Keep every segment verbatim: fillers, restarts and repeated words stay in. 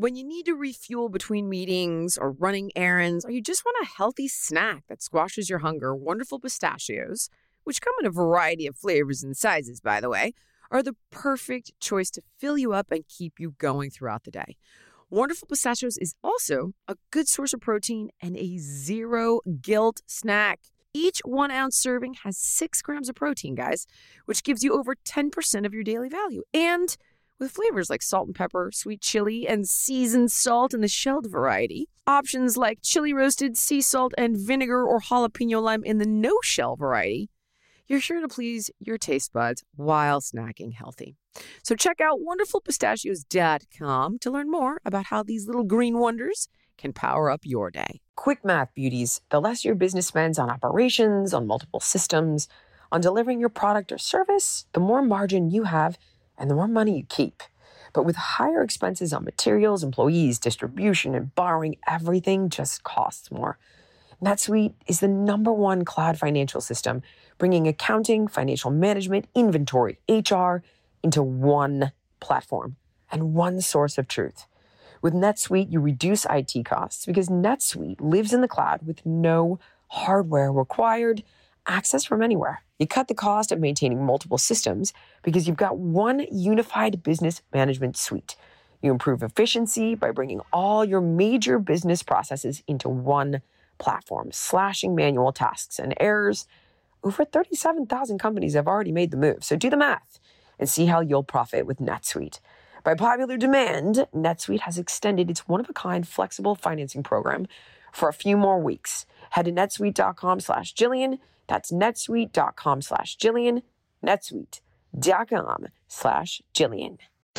When you need to refuel between meetings or running errands, or you just want a healthy snack that squashes your hunger, Wonderful Pistachios, which come in a variety of flavors and sizes, by the way, are the perfect choice to fill you up and keep you going throughout the day. Wonderful Pistachios is also a good source of protein and a zero-guilt snack. Each one-ounce serving has six grams of protein, guys, which gives you over ten percent of your daily value. And with flavors like salt and pepper, sweet chili, and seasoned salt in the shelled variety. Options like chili roasted, sea salt, and vinegar or jalapeno lime in the no-shell variety. You're sure to please your taste buds while snacking healthy. So check out wonderful pistachios dot com to learn more about how these little green wonders can power up your day. Quick math, beauties. The less your business spends on operations, on multiple systems, on delivering your product or service, the more margin you have and the more money you keep. But with higher expenses on materials, employees, distribution, and borrowing, everything just costs more. NetSuite is the number one cloud financial system, bringing accounting, financial management, inventory, H R into one platform and one source of truth. With NetSuite, you reduce I T costs because NetSuite lives in the cloud with no hardware required, access from anywhere. You cut the cost of maintaining multiple systems because you've got one unified business management suite. You improve efficiency by bringing all your major business processes into one platform, slashing manual tasks and errors. Over thirty-seven thousand companies have already made the move, so do the math and see how you'll profit with NetSuite. By popular demand, NetSuite has extended its one-of-a-kind flexible financing program for a few more weeks. Head to netsuite.com slash Jillian. That's netsuite.com slash Jillian. netsuite.com slash Jillian.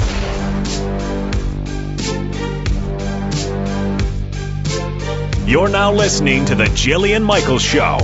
You're now listening to The Jillian Michaels Show.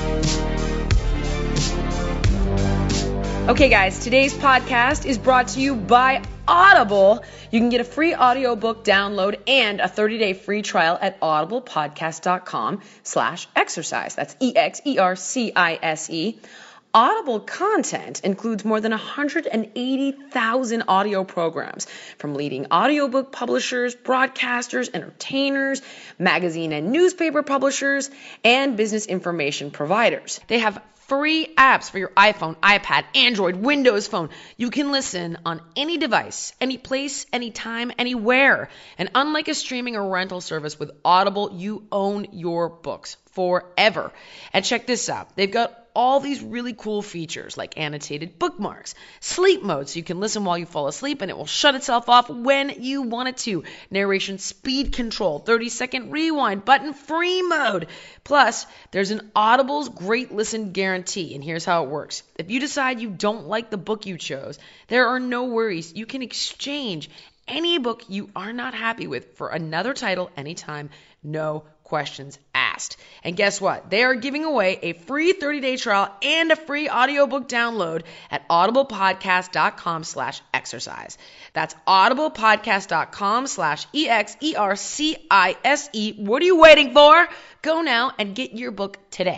Okay, guys, today's podcast is brought to you by Audible. You can get a free audiobook download and a thirty-day free trial at audiblepodcast.com slash exercise. That's E X E R C I S E. Audible content includes more than one hundred eighty thousand audio programs from leading audiobook publishers, broadcasters, entertainers, magazine and newspaper publishers, and business information providers. They have free apps for your iPhone, iPad, Android, Windows Phone. You can listen on any device, any place, anytime, anywhere. And unlike a streaming or rental service with Audible, you own your books forever. And check this out. They've got all these really cool features like annotated bookmarks, sleep mode, so you can listen while you fall asleep and it will shut itself off when you want it to, narration speed control, thirty second rewind, button free mode. Plus, there's an Audible's Great Listen Guarantee, and here's how it works. If you decide you don't like the book you chose, there are no worries. You can exchange any book you are not happy with for another title anytime, no questions asked. And guess what? They are giving away a free thirty-day trial and a free audiobook download at audiblepodcast.com slash exercise. That's audiblepodcast.com slash E X E R C I S E. What are you waiting for? Go now and get your book today.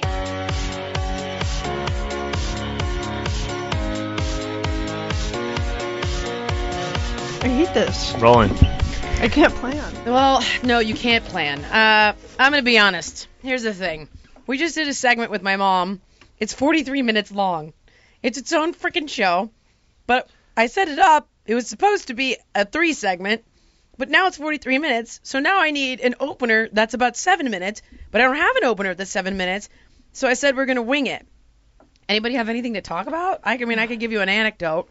I hate this. Rolling. I can't plan. Well, no, you can't plan. Uh, I'm going to be honest. Here's the thing. We just did a segment with my mom. It's forty-three minutes long. It's its own freaking show. But I set it up. It was supposed to be a three segment. But now it's forty-three minutes. So now I need an opener that's about seven minutes. But I don't have an opener that's seven minutes. So I said we're going to wing it. Anybody have anything to talk about? I mean, I could give you an anecdote.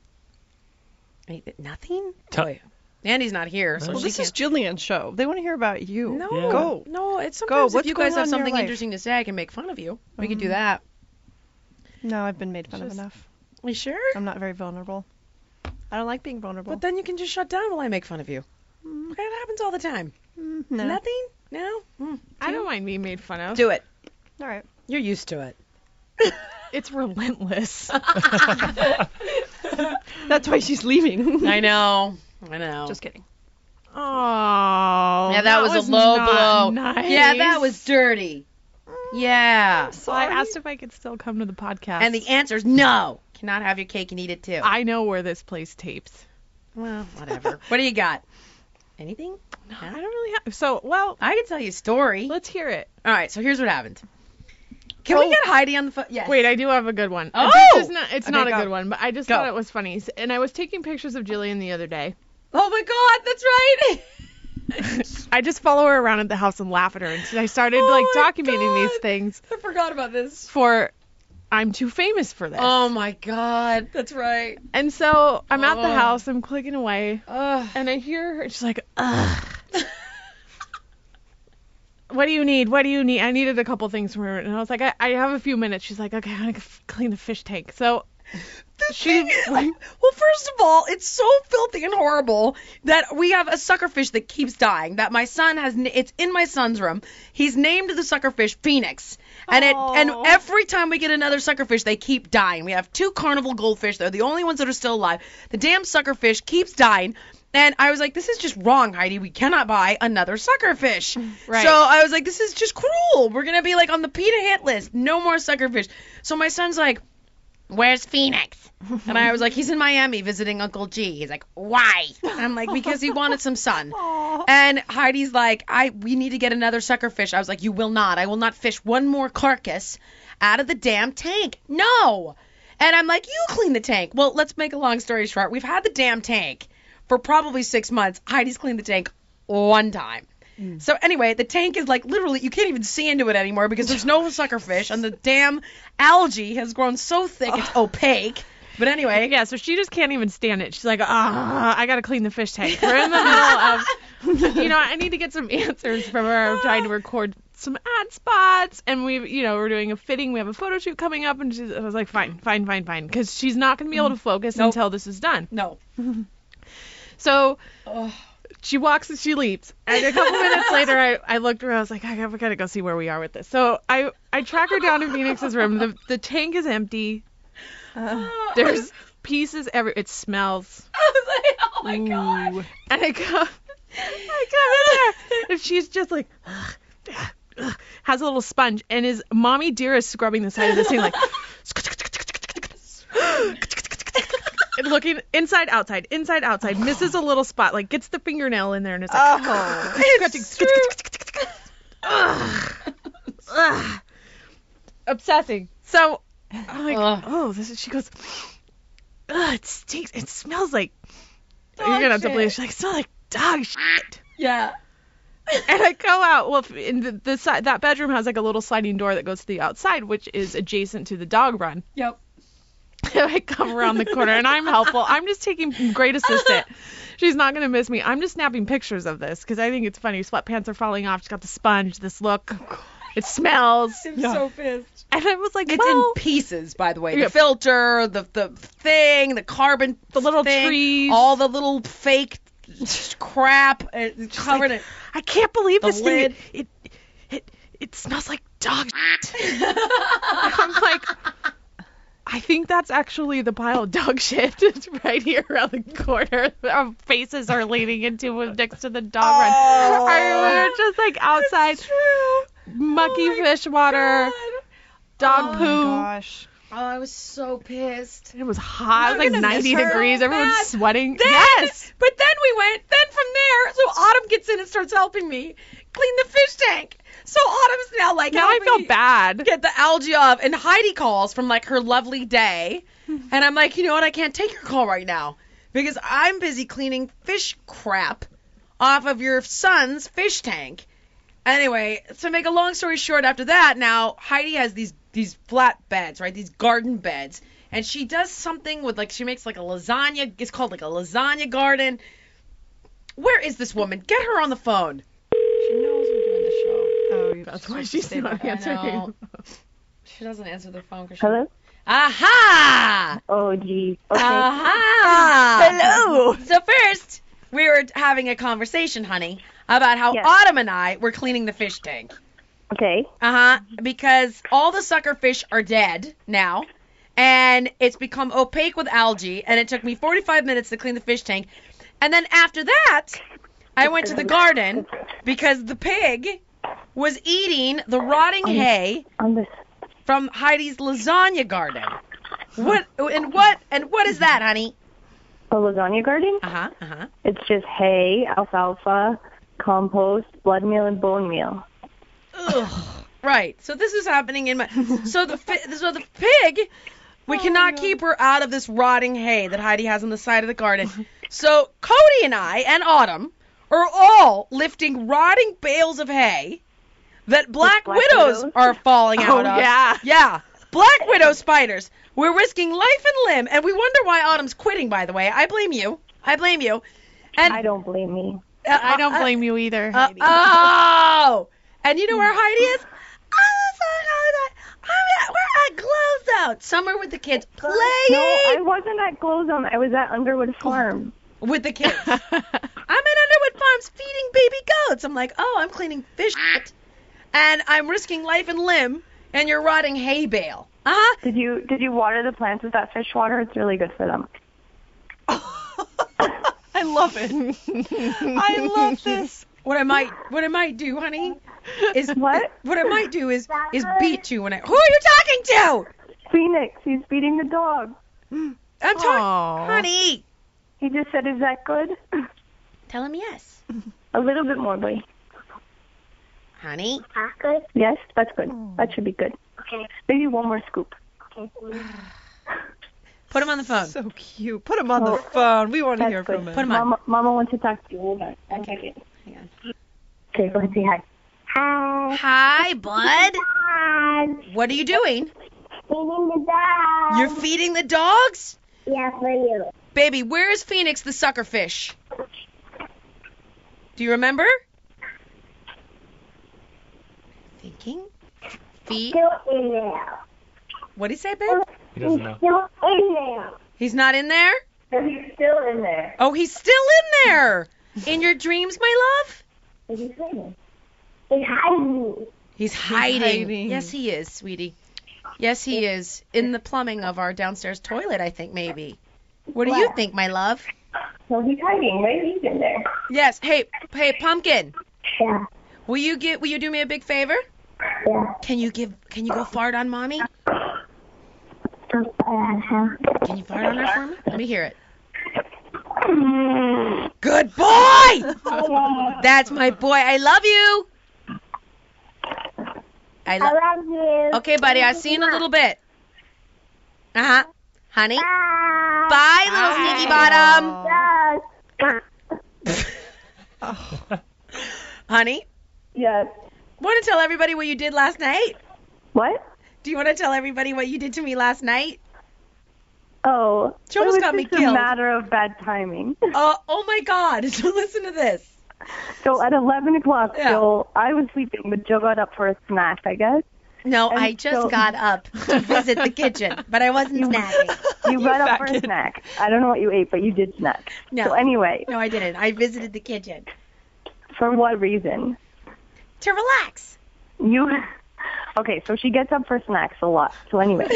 Nothing? Tell Boy. Andy's not here, so Well, she this is can't. Jillian's show. They want to hear about you. No, Yeah. Go. no. It's sometimes What's if you guys going have on in your something life? interesting to say, I can make fun of you. We could do Mhm. that. No, I've been made fun Just- of enough. You sure? I'm not very vulnerable. I don't like being vulnerable. But then you can just shut down while I make fun of you. Mm, Okay, that happens all the time. mm, no. Nothing? No? Mm. I don't mind being made fun of. Do it. All right. You're used to it. It's relentless. That's why she's leaving. I know. I know. Just kidding. Oh. yeah, that, was, was a low not blow. Nice. Yeah, that was dirty. Yeah. So I asked if I could still come to the podcast. And the answer's no. Cannot have your cake and eat it too. I know where this place tapes. Well, whatever. What do you got? Anything? No, I don't really have. So, well, I can tell you a story. let's hear it. All right, so here's what happened. Can Oh. we get Heidi on the phone? Yes. Wait, I do have a good one. Oh! It's, just not, it's Okay, not a go. good one, but I just Go. thought it was funny. S- And I was taking pictures of Jillian the other day. Oh my God, that's right. I just follow her around at the house and laugh at her. And so I started Oh like my documenting God. these things I forgot about this. for I'm too famous for this. Oh my God, that's right. And so I'm at the Oh. house, I'm clicking away, Ugh. and I hear her, she's like, ugh. What do you need? What do you need? I needed a couple things from her. And I was like, I, I have a few minutes. She's like, okay, I'm going to clean the fish tank. So The she, thing is, like, well, first of all, it's so filthy and horrible that we have a suckerfish that keeps dying. That my son has, n- it's in my son's room. He's named the suckerfish Phoenix, and it, and Aw. every time we get another suckerfish, they keep dying. We have two carnival goldfish; they're the only ones that are still alive. The damn suckerfish keeps dying. And I was like, this is just wrong, Heidi. We cannot buy another suckerfish. Right. So I was like, this is just cruel. We're going to be like on the PETA hit list. No more suckerfish. So my son's like, where's Phoenix? And I was like, he's in Miami visiting Uncle G. He's like, why? And I'm like, because he wanted some sun. Aw. And Heidi's like, I we need to get another suckerfish. I was like, you will not. I will not fish one more carcass out of the damn tank. No. And I'm like, you clean the tank. Well, let's make a long story short. We've had the damn tank for probably six months. Heidi's cleaned the tank one time. So anyway, the tank is like literally, you can't even see into it anymore because there's no suckerfish and the damn algae has grown so thick it's opaque. But anyway, yeah, so she just can't even stand it. She's like, ah, I got to clean the fish tank. We're in the middle of, you know, I need to get some answers from her. I'm trying to record some ad spots, and we, you know, we're doing a fitting. We have a photo shoot coming up, and she's, I was like, fine, fine, fine, fine, because she's not going to be able to focus Nope. until this is done. no. So Ugh. she walks and she leaves. And a couple minutes later, I, I looked around. I was like, I gotta, we gotta go see where we are with this. So I, I track her down in Phoenix's room. The, the tank is empty. Uh, There's pieces every. It smells. I was like, oh my God. Ooh. And I come, I come in there, and she's just like, ugh, ugh, ugh, has a little sponge, and is mommy dearest scrubbing the side of this thing like, and looking inside, outside, inside, outside, misses a little spot, like gets the fingernail in there, and it's like, oh. scratching, It's true. ugh, ugh, obsessing. So I'm like, Ugh. oh, this is. She goes, ugh, it stinks. It smells like. Dog You're gonna have to shit. believe. She's like, it smells like dog shit. Yeah. And I go out. Well, in the, the side, that bedroom has like a little sliding door that goes to the outside, which is adjacent to the dog run. Yep. And I come around the corner, and I'm helpful. I'm just taking great assistant. She's not gonna miss me. I'm just snapping pictures of this because I think it's funny. Sweatpants are falling off. She's got the sponge. This look. It smells. I'm so pissed. And I was like, It's well, in pieces, by the way. Yeah. The filter, the the thing, the carbon, The little thing, trees. all the little fake crap uh, covered like, it. I can't believe The this lid. thing. It, it it it smells like dog shit. I'm like, I think that's actually the pile of dog shit. It's right here around the corner. Our faces are leaning into it next to the dog run. Oh. I, we're just like outside, mucky fish water, dog Oh my poo. Gosh. Oh, I was so pissed. It was hot. I'm It was like gonna miss ninety her degrees. so Everyone's bad. sweating. Then, Yes. But then we went, then from there, so Autumn gets in and starts helping me clean the fish tank. So Autumn's now like Now I helping feel me bad. get the algae off, and Heidi calls from like her lovely day, and I'm like, you know what, I can't take your call right now because I'm busy cleaning fish crap off of your son's fish tank. Anyway, to make a long story short, after that, now Heidi has these these flat beds, right? These garden beds. And she does something with like she makes like a lasagna. It's called like a lasagna garden. Where is this woman? Get her on the phone. She knows we're doing the show. Oh, you That's just why have to she's stay not there. I answering. know. She doesn't answer the phone. 'Cause she... Hello? Aha! Oh, geez. Okay. Aha! Hello. So first, we were having a conversation, honey, about how Yes. Autumn and I were cleaning the fish tank. Okay. Uh-huh. Because all the sucker fish are dead now. And it's become opaque with algae. And it took me forty-five minutes to clean the fish tank. And then after that, I went to the garden because the pig was eating the rotting hay On this. from Heidi's lasagna garden. What and what and what is that, honey? A lasagna garden? Uh-huh, uh-huh. It's just hay, alfalfa, compost, blood meal, and bone meal. Ugh. Right. So this is happening in my. So the fi- so the pig, we Oh, cannot no. keep her out of this rotting hay that Heidi has on the side of the garden. So Cody and I and Autumn are all lifting rotting bales of hay that black, black widows, widows? are falling out Oh, of. yeah. Yeah. Black widow spiders. We're risking life and limb, and we wonder why Autumn's quitting. By the way, I blame you. I blame you. And I don't blame me. uh, I don't uh, blame you either, uh, Heidi. oh! And you know where Heidi is? I'm at, we're at Closeout. Somewhere with the kids playing No, I wasn't at Clozone. I was at Underwood Farm. with the kids. I'm at Underwood Farms feeding baby goats. I'm like, oh, I'm cleaning fish shit, and I'm risking life and limb, and you're rotting hay bale. Uh-huh. Did you did you water the plants with that fish water? It's really good for them. I love it. I love this. What I might, what I might do, honey, is What? What I might do is is beat you when I. Who are you talking to? Phoenix, he's feeding the dog. I'm talking, Aw. honey. He just said, is that good? Tell him yes, A little bit more, buddy. honey. Yes, that's good. That should be good. Okay. Maybe one more scoop. Put him on the phone. So cute. Put him on the Oh, phone. We want to That's hear good. from him. Put him on. Mama, Mama wants to talk to you. Hold on. Okay. Hang on. Okay, go ahead and say hi. Hi. Hi, bud. Hi. What are you doing? Feeding the dog. You're feeding the dogs? Yeah, for you. Baby, where is Phoenix the sucker fish? Do you remember? Thinking? Feed? Still in there. What'd he say, babe? He doesn't know. Still in there. He's not in there? He's still in there. Oh, he's still in there. In your dreams, my love? He's hiding. He's hiding. He's hiding. hiding. Yes, he is, sweetie. Yes, he is. In the plumbing of our downstairs toilet, I think, maybe. What do you Where? think, my love? So he's hiding, right? He's in there. Yes. Hey, hey, Pumpkin. Yeah. Will you get? Will you do me a big favor? Yeah. Can you give? Can you go fart on mommy? Uh-huh. Can you fart on her for me? Let me hear it. Good boy. That's my boy. I love you. I I love. love you. Okay, buddy. I'll see you in a little bit. Uh huh. Honey. Bye. Bye, little sneaky bottom. Bye. Honey, Yes. want to tell everybody what you did last night? What? Do you want to tell everybody what you did to me last night? Oh. She almost it was got me just killed. a matter of bad timing. Uh, oh my God. So listen to this. So at eleven o'clock, Yeah. Joe, I was sleeping, but Joe got up for a snack, I guess. No, And I just so- got up to visit the kitchen, but I wasn't snacking. You You got up fat for a kid. snack. I don't know what you ate, but you did snack. No. So anyway, No, I didn't. I visited the kitchen for what reason? to relax. You. Okay, so she gets up for snacks a lot. So anyway.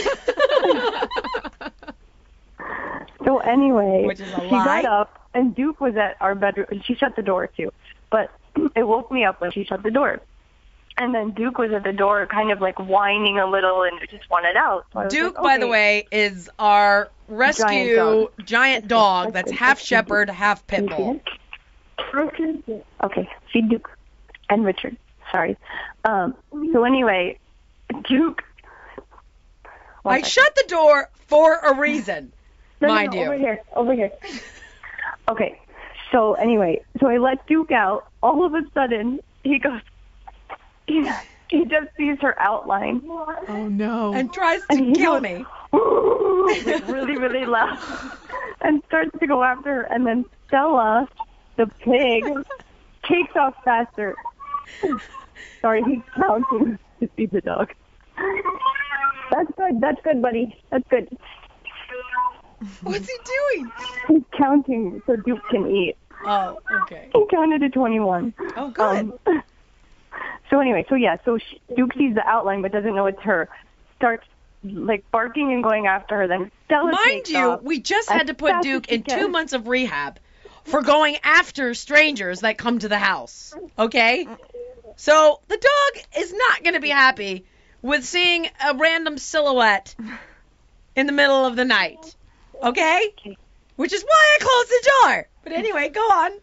So anyway, Which is a she lie. got up, and Duke was at our bedroom. She shut the door, too. But it woke me up when she shut the door. And then Duke was at the door kind of like whining a little and just wanted out. So I was Duke, like, by the okay. way, is our rescue giant dog, dog. that's That's half good. shepherd, half pit Can you bull. feed it? Okay, feed Duke and Richard. Sorry. Um. So anyway, Duke. One I second. shut the door for a reason, No, no, mind no, you. Over here. Over here. Okay. So anyway, so I let Duke out. All of a sudden, he goes. He, he just sees her outline. Oh no. And tries to And he kill goes, me. like really, really loud, and starts to go after her. And then Stella, the pig, takes off faster. Sorry, he's counting to feed the dog. That's good. That's good, buddy. That's good. What's he doing? He's counting so Duke can eat. Oh, okay. He counted to twenty-one. Oh, good. Um, so anyway, so yeah, so she, Duke sees the outline but doesn't know it's her. Starts like barking and going after her. Then Stella Mind takes you, off. we just as had to put fast Duke as she in can. two months of rehab for going after strangers that come to the house. Okay? So the dog is not going to be happy with seeing a random silhouette in the middle of the night. Okay? which is why I closed the door. But anyway, go on.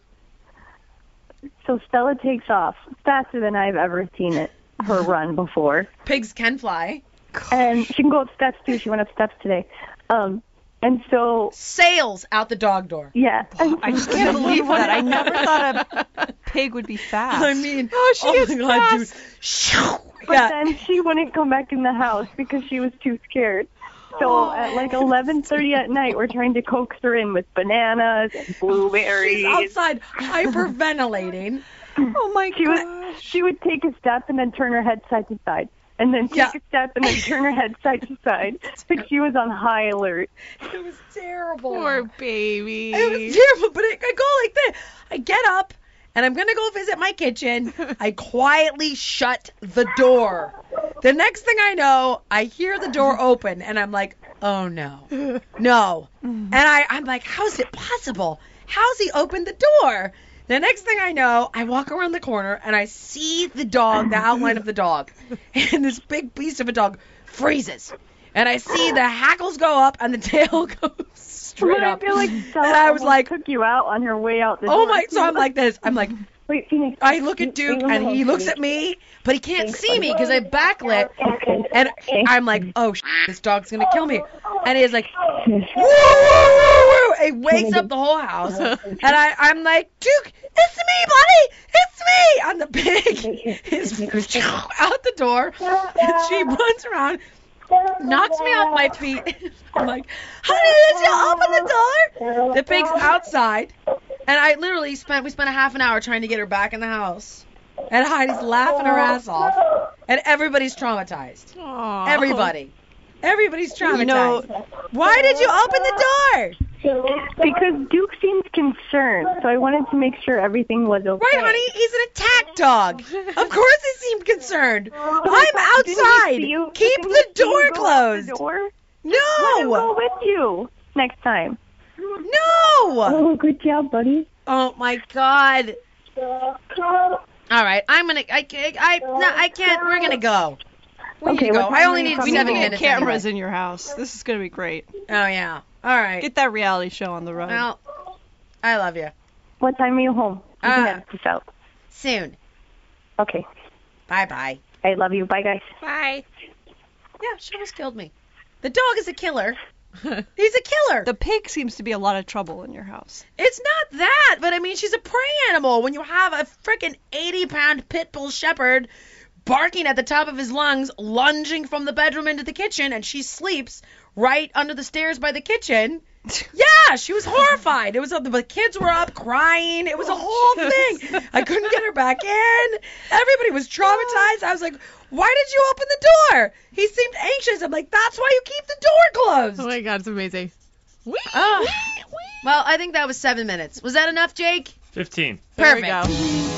So Stella takes off faster than I've ever seen it, her run before. Pigs can fly. And she can go up steps, too. She went up steps today. Um, and so... Sails out the dog door. Yeah. Oh, I just can't believe that. I never thought a pig would be fast. I mean, Oh, she oh is my God, dude. fast. But Yeah. then she wouldn't come back in the house because she was too scared. So at like eleven thirty at night, we're trying to coax her in with bananas and blueberries. She's outside hyperventilating. Oh my She would, gosh. she would take a step and then turn her head side to side. And then take Yeah. a step and then turn her head side to side. Like she was on high alert. It was terrible. Poor baby. It was terrible, but it, I go like this. I get up, and I'm going to go visit my kitchen. I quietly shut the door. The next thing I know, I hear the door open, and I'm like, oh, no. No. And I, I'm like, how is it possible? How's he opened the door? The next thing I know, I walk around the corner, and I see the dog, the outline of the dog. And this big beast of a dog freezes. And I see the hackles go up, and the tail goes straight But I up. feel like Stella And I was almost like, took you out on her way out the oh door. my, so I'm like this. I'm like, Wait, Phoenix. I look at Duke and he looks at me, but he can't see me because I backlit. And I'm like, oh, sh- this dog's going to kill me. And he's like, woo, woo, woo, woo. He wakes up the whole house. And I, I'm like, Duke, it's me, buddy. It's me. And the pig is out the door. And she runs around, knocks me off my feet. I'm like, honey, did you open the door? The pig's outside. And I literally spent, we spent a half an hour trying to get her back in the house. And Heidi's laughing her ass off. And everybody's traumatized. Aw. Everybody. Everybody's traumatized. You know, why did you open the door? Because Duke seems concerned, so I wanted to make sure everything was okay. Right, honey? He's an attack dog. Of course he seemed concerned. I'm Didn't he outside. see you- Keep didn't the he see you door go out closed. the door? Let him go No. with you next time. No. Oh, good job, buddy. Oh, my God. All right, I'm gonna. I can't. I no, I can't. We're gonna go. We Okay, need to go. what I time only are you need coming seven home? minutes. cameras anyway. in your house. This is going to be great. Oh yeah. All right. Get that reality show on the road. Well, I love you. What time are you home? You can Uh, have this out. Soon. Okay. Bye bye. I love you. Bye, guys. Bye. Yeah, she almost killed me. The dog is a killer. He's a killer. The pig seems to be a lot of trouble in your house. It's not that, but I mean, she's a prey animal. When you have a freaking eighty pound pit bull shepherd barking at the top of his lungs, lunging from the bedroom into the kitchen, and she sleeps right under the stairs by the kitchen. Yeah, she was horrified. It was the kids were up crying. It was a whole thing. I couldn't get her back in. Everybody was traumatized. I was like, why did you open the door? He seemed anxious. I'm like, that's why you keep the door closed. Oh my God, it's amazing. Whee, Oh. whee, whee. Well, I think that was seven minutes. Was that enough, Jake? fifteen. There we Perfect. go.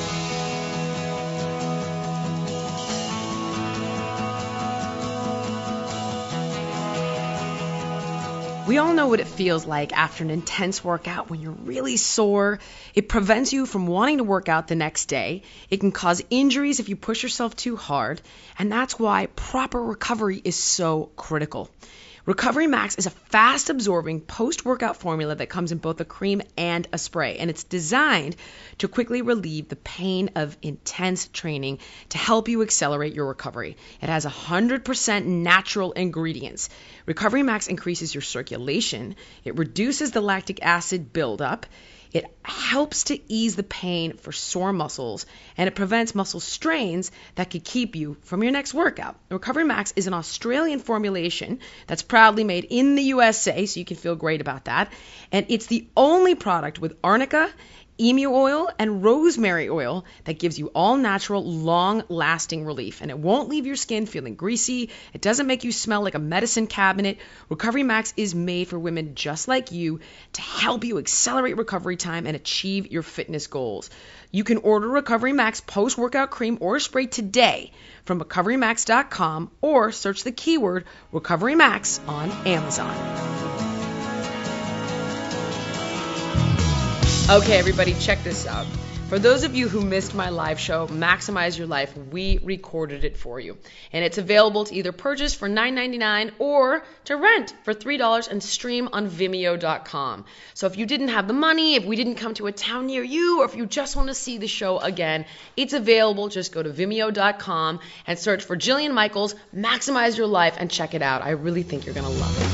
We all know what it feels like after an intense workout when you're really sore. It prevents you from wanting to work out the next day. It can cause injuries if you push yourself too hard. And that's why proper recovery is so critical. Recovery Max is a fast-absorbing post-workout formula that comes in both a cream and a spray, and it's designed to quickly relieve the pain of intense training to help you accelerate your recovery. It has one hundred percent natural ingredients. Recovery Max increases your circulation, it reduces the lactic acid buildup, it helps to ease the pain for sore muscles, and it prevents muscle strains that could keep you from your next workout. Recovery Max is an Australian formulation that's proudly made in the U S A, so you can feel great about that. And it's the only product with arnica, emu oil, and rosemary oil that gives you all natural, long-lasting relief. And it won't leave your skin feeling greasy. It doesn't make you smell like a medicine cabinet. Recovery Max is made for women just like you to help you accelerate recovery time and achieve your fitness goals. You can order Recovery Max post-workout cream or spray today from recovery max dot com or search the keyword Recovery Max on Amazon. Okay, everybody, check this out. For those of you who missed my live show, Maximize Your Life, we recorded it for you. And it's available to either purchase for nine ninety-nine or to rent for three dollars and stream on Vimeo dot com. So if you didn't have the money, if we didn't come to a town near you, or if you just want to see the show again, it's available. Just go to Vimeo dot com and search for Jillian Michaels, Maximize Your Life, and check it out. I really think you're going to love it.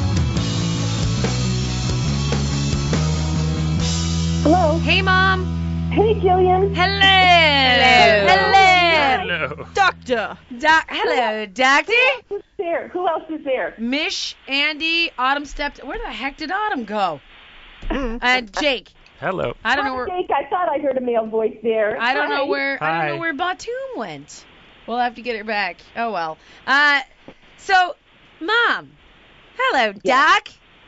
Hello. Hey, Mom. Hey, Jillian. Hello. Hello. Hello. Doctor. Doc, hello, Doctor. Who's there? Who else is there? Mish, Andy, Autumn stepped. Where the heck did Autumn go? And Jake. Hello. I don't know where. Jake, I thought I heard a male voice there. I don't know Hi. where. I don't Hi. know where Batum went. We'll have to get her back. Oh well. Uh, so, Mom. Hello, Doc.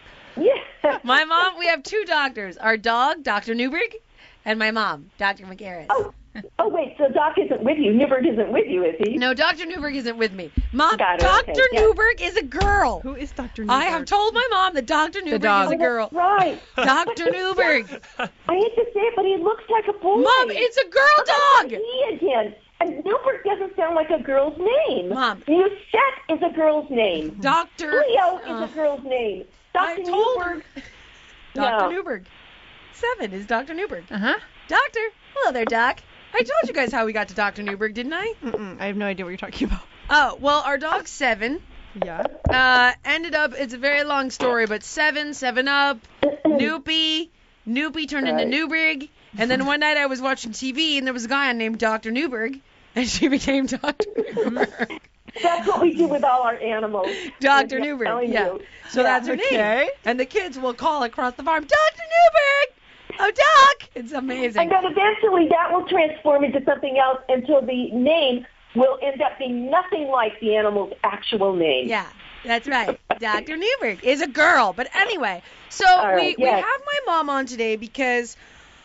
Yeah. My mom. We have two doctors. Our dog, Doctor Newberg, and my mom, Doctor McGarris. Oh, oh, wait. So Doc isn't with you. Newberg isn't with you, is he? No, Doctor Newberg isn't with me. Mom, Got it, Doctor okay, yeah. Newberg is a girl. Who is Doctor Newberg? I have told my mom that Doctor Newberg dog. is a girl. Oh, right. Doctor Newberg. I hate to say it, but he looks like a boy. Mom, it's a girl dog. He again. And Newberg doesn't sound like a girl's name. Mom. Musette is a girl's name. Doctor Leo uh, is a girl's name. I Doctor told her. Newberg. Doctor No. Newberg. Seven is Doctor Newberg. Uh-huh. Doctor. Hello there, Doc. I told you guys how we got to Doctor Newberg, didn't I? Mm-mm. I have no idea what you're talking about. Oh, well, our dog Seven Yeah. uh, ended up, it's a very long story, but Seven, Seven Up, Noopy, Noopy turned into Right. Newberg, and then one night I was watching T V and there was a guy named Doctor Newberg, and she became Doctor Newberg. That's what we do with all our animals. Doctor I'm Newberg, telling yeah. you. So Yeah. that's her name. Okay. And the kids will call across the farm, Doctor Newberg! Oh, Doc! It's amazing. And then eventually that will transform into something else until the name will end up being nothing like the animal's actual name. Yeah, that's right. Doctor Newberg is a girl. But anyway, so All we, right, we yes. have my mom on today because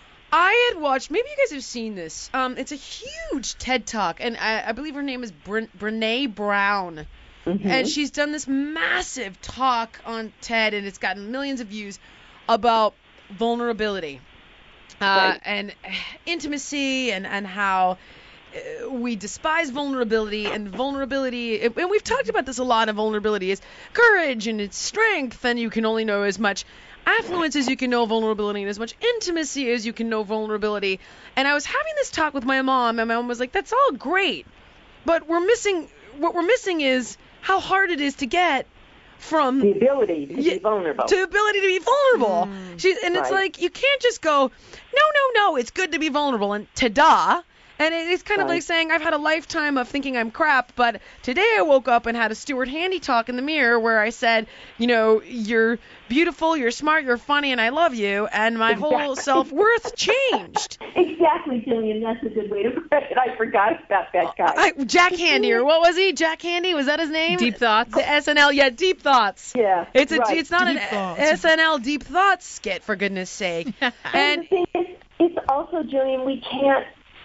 I had watched, maybe you guys have seen this. Um, it's a huge TED Talk, and I, I believe her name is Bre- Brene Brown. Mhm. And she's done this massive talk on TED, and it's gotten millions of views about vulnerability uh, Right. and intimacy and, and how uh, we despise vulnerability, and vulnerability, and we've talked about this a lot, of vulnerability is courage and it's strength, and you can only know as much affluence as you can know vulnerability, and as much intimacy as you can know vulnerability. And I was having this talk with my mom, and my mom was like, that's all great, but we're missing, what we're missing is how hard it is to get from The ability to Yeah, be vulnerable. to ability to be vulnerable. She, and it's Right. like, you can't just go, no, no, no, it's good to be vulnerable, and ta-da. And it, it's kind of Right. like saying, I've had a lifetime of thinking I'm crap, but today I woke up and had a Stuart Handy talk in the mirror where I said, you know, you're beautiful, you're smart, you're funny, and I love you, and my whole Exactly. self-worth changed. Exactly, Jillian. That's a good way to put it. I forgot about that guy. I, Jack Handy, or what was he? Jack Handy, was that his name? Deep Thoughts. The S N L, yeah, Deep Thoughts. Yeah, It's a, right. it's not Deep an Thoughts. S N L Deep Thoughts skit, for goodness sake. And And the thing is, it's also, Jillian, we can't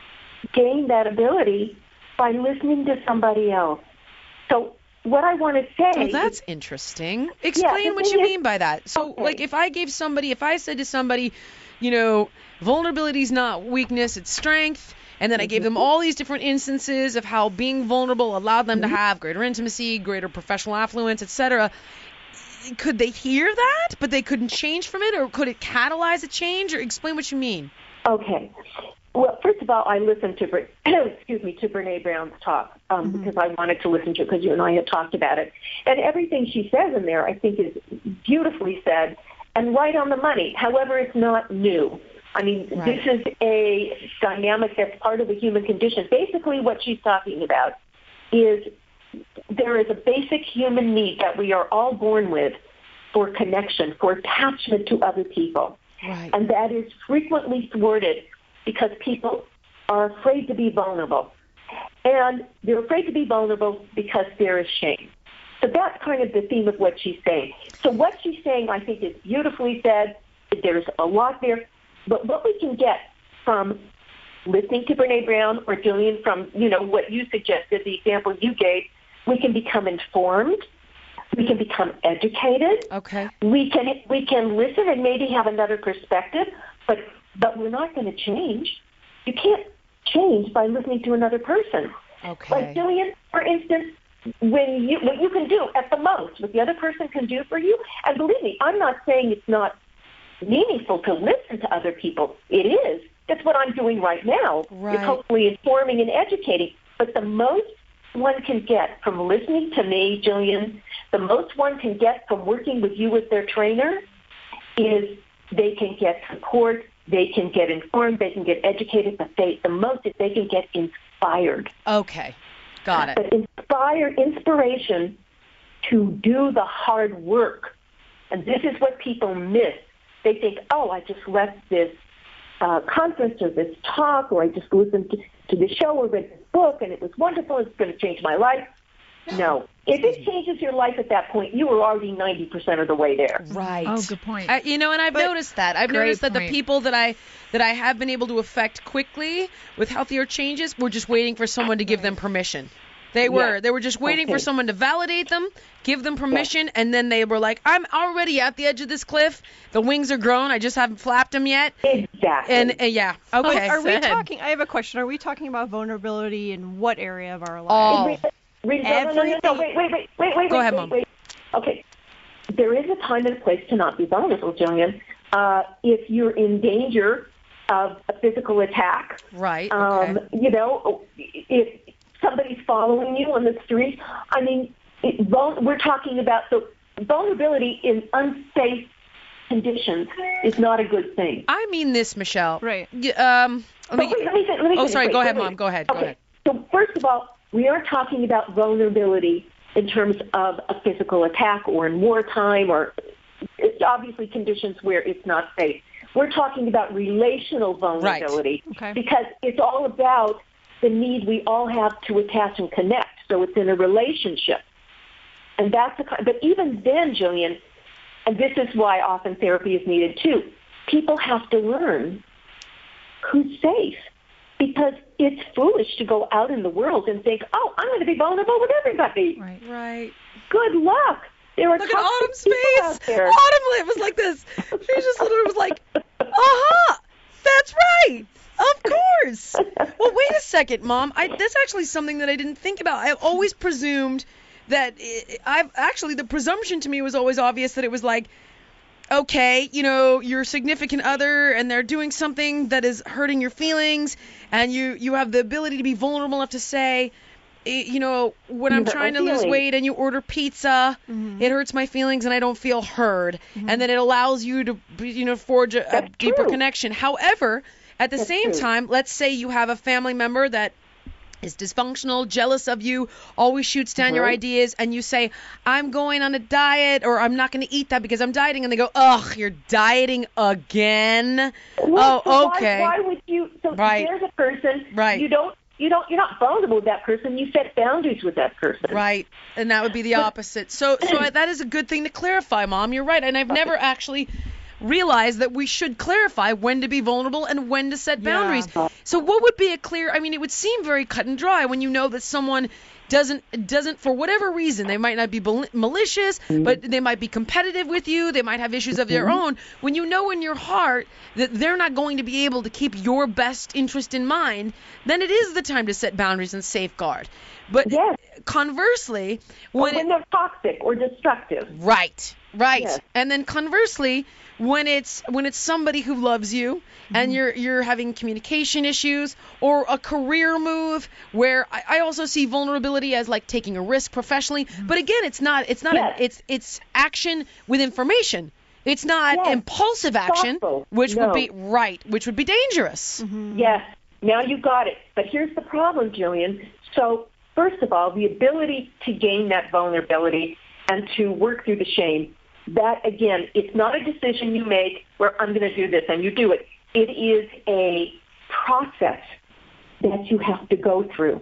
gain that ability by listening to somebody else. So what I want to say oh, that's is, interesting. Explain the what thing you is- mean by that. So, Okay. like, if I gave somebody, if I said to somebody, you know, vulnerability is not weakness, it's strength, and then I gave them all these different instances of how being vulnerable allowed them to have greater intimacy, greater professional affluence, et cetera, could they hear that, but they couldn't change from it, or could it catalyze a change, or explain what you mean? okay. Well, first of all, I listened to Bre- excuse me to Brene Brown's talk um, Mm-hmm. because I wanted to listen to it because you and I had talked about it, and everything she says in there I think is beautifully said and right on the money. However, it's not new. I mean, Right. this is a dynamic that's part of the human condition. Basically, what she's talking about is there is a basic human need that we are all born with for connection, for attachment to other people. Right. And that is frequently thwarted because people are afraid to be vulnerable. And they're afraid to be vulnerable because there is shame. So that's kind of the theme of what she's saying. So what she's saying, I think, is beautifully said. There's a lot there. But what we can get from listening to Brene Brown, or Jillian, from, you know, what you suggested, the example you gave, we can become informed. We can become educated. Okay. We can we can listen and maybe have another perspective, but but we're not going to change. you can't change by listening to another person. Okay. Like Jillian, for instance, when you what you can do at the most, what the other person can do for you, and believe me, I'm not saying it's not meaningful to listen to other people. It is. That's what I'm doing right now. Right. It's hopefully informing and educating. But the most one can get from listening to me, Jillian, the most one can get from working with you as their trainer is they can get support, they can get informed, they can get educated, but they, the most is they can get inspired. Okay. Got it. But inspired, inspiration to do the hard work. And this is what people miss. They think, oh, I just left this uh, conference or this talk, or I just listened to, to the show or read this book, and it was wonderful. It's going to change my life. No. If it changes your life at that point, you were already ninety percent of the way there. Right. Oh, good point. I, you know, and I've But- noticed that. I've Great noticed that point. the people that I that I have been able to affect quickly with healthier changes were just waiting for someone to give them permission. They were. Yes. They were just waiting for Okay. someone to validate them, give them permission, and then they were like, I'm already at the edge of this cliff. The wings are grown. I just haven't flapped them yet. Exactly. And uh, yeah, okay. Are we said. talking? I have a question. Are we talking about vulnerability in what area of our lives? All. Re- re- no, no, no, no, no, wait, wait, wait, wait, wait, Go wait, ahead, wait, Mom. wait. Okay. There is a time and a place to not be vulnerable, Jillian. Uh, if you're in danger of a physical attack, Right. Okay. um, you know, if somebody's following you on the street, I mean, it, vul- we're talking about so vulnerability in unsafe conditions is not a good thing. I mean this, Michelle. Right. Y- Um. Let But me, wait, let me, fin- let me oh, finish. sorry. Wait, Go wait, ahead, wait. Mom. Go ahead. Go Okay. ahead. So first of all, we aren't talking about vulnerability in terms of a physical attack or in wartime or it's obviously conditions where it's not safe. We're talking about relational vulnerability Okay. because it's all about the need we all have to attach and connect. So it's in a relationship. And that's the kind, but even then, Jillian, and this is why often therapy is needed too, people have to learn who's safe. Because it's foolish to go out in the world and think, oh, I'm going to be vulnerable with everybody. Right. Right. Good luck. There are Look at toxic Autumn's people face. out there. Autumn it was like this. She just literally was like, "Aha, that's right, of course." Well, wait a second, Mom. I, that's actually something that I didn't think about. I've always presumed that it, I've actually the presumption to me was always obvious that it was like, okay, you know, your significant other and they're doing something that is hurting your feelings, and you you have the ability to be vulnerable enough to say, eh, you know, when I'm You hurt trying my to lose feelings. weight and you order pizza, Mm-hmm. it hurts my feelings and I don't feel heard, and then it allows you to, you know, forge a, a That's deeper true. connection. However, at the That's same true. time, let's say you have a family member that is dysfunctional, jealous of you, always shoots down your Mhm. ideas, and you say, I'm going on a diet, or I'm not going to eat that because I'm dieting, and they go, ugh, you're dieting again? Well, so Oh, why- okay. Why, would you? So Right. there's a person. Right. You don't. You don't. You're not vulnerable with that person. You set boundaries with that person. Right, and that would be the opposite. So, so I- that is a good thing to clarify, Mom. You're right, and I've never actually realized that we should clarify when to be vulnerable and when to set boundaries. So, what would be a clear? I mean, it would seem very cut and dry when you know that someone doesn't doesn't for whatever reason, they might not be mal- malicious, but they might be competitive with you, they might have issues of their own. When you know in your heart that they're not going to be able to keep your best interest in mind, then it is the time to set boundaries and safeguard. But Yes. conversely, Or when when it, they're toxic or destructive. right, right, Yes. and then conversely, when it's when it's somebody who loves you and you're you're having communication issues or a career move where I, I also see vulnerability as like taking a risk professionally, but again, it's not it's not Yes. an, it's it's action with information. It's not Yes. impulsive action, Thoughtful. which No. would be right, which would be dangerous. Yes. Now you got it. But here's the problem, Jillian. So first of all, the ability to gain that vulnerability and to work through the shame. That, again, it's not a decision you make where I'm going to do this and you do it. It is a process that you have to go through.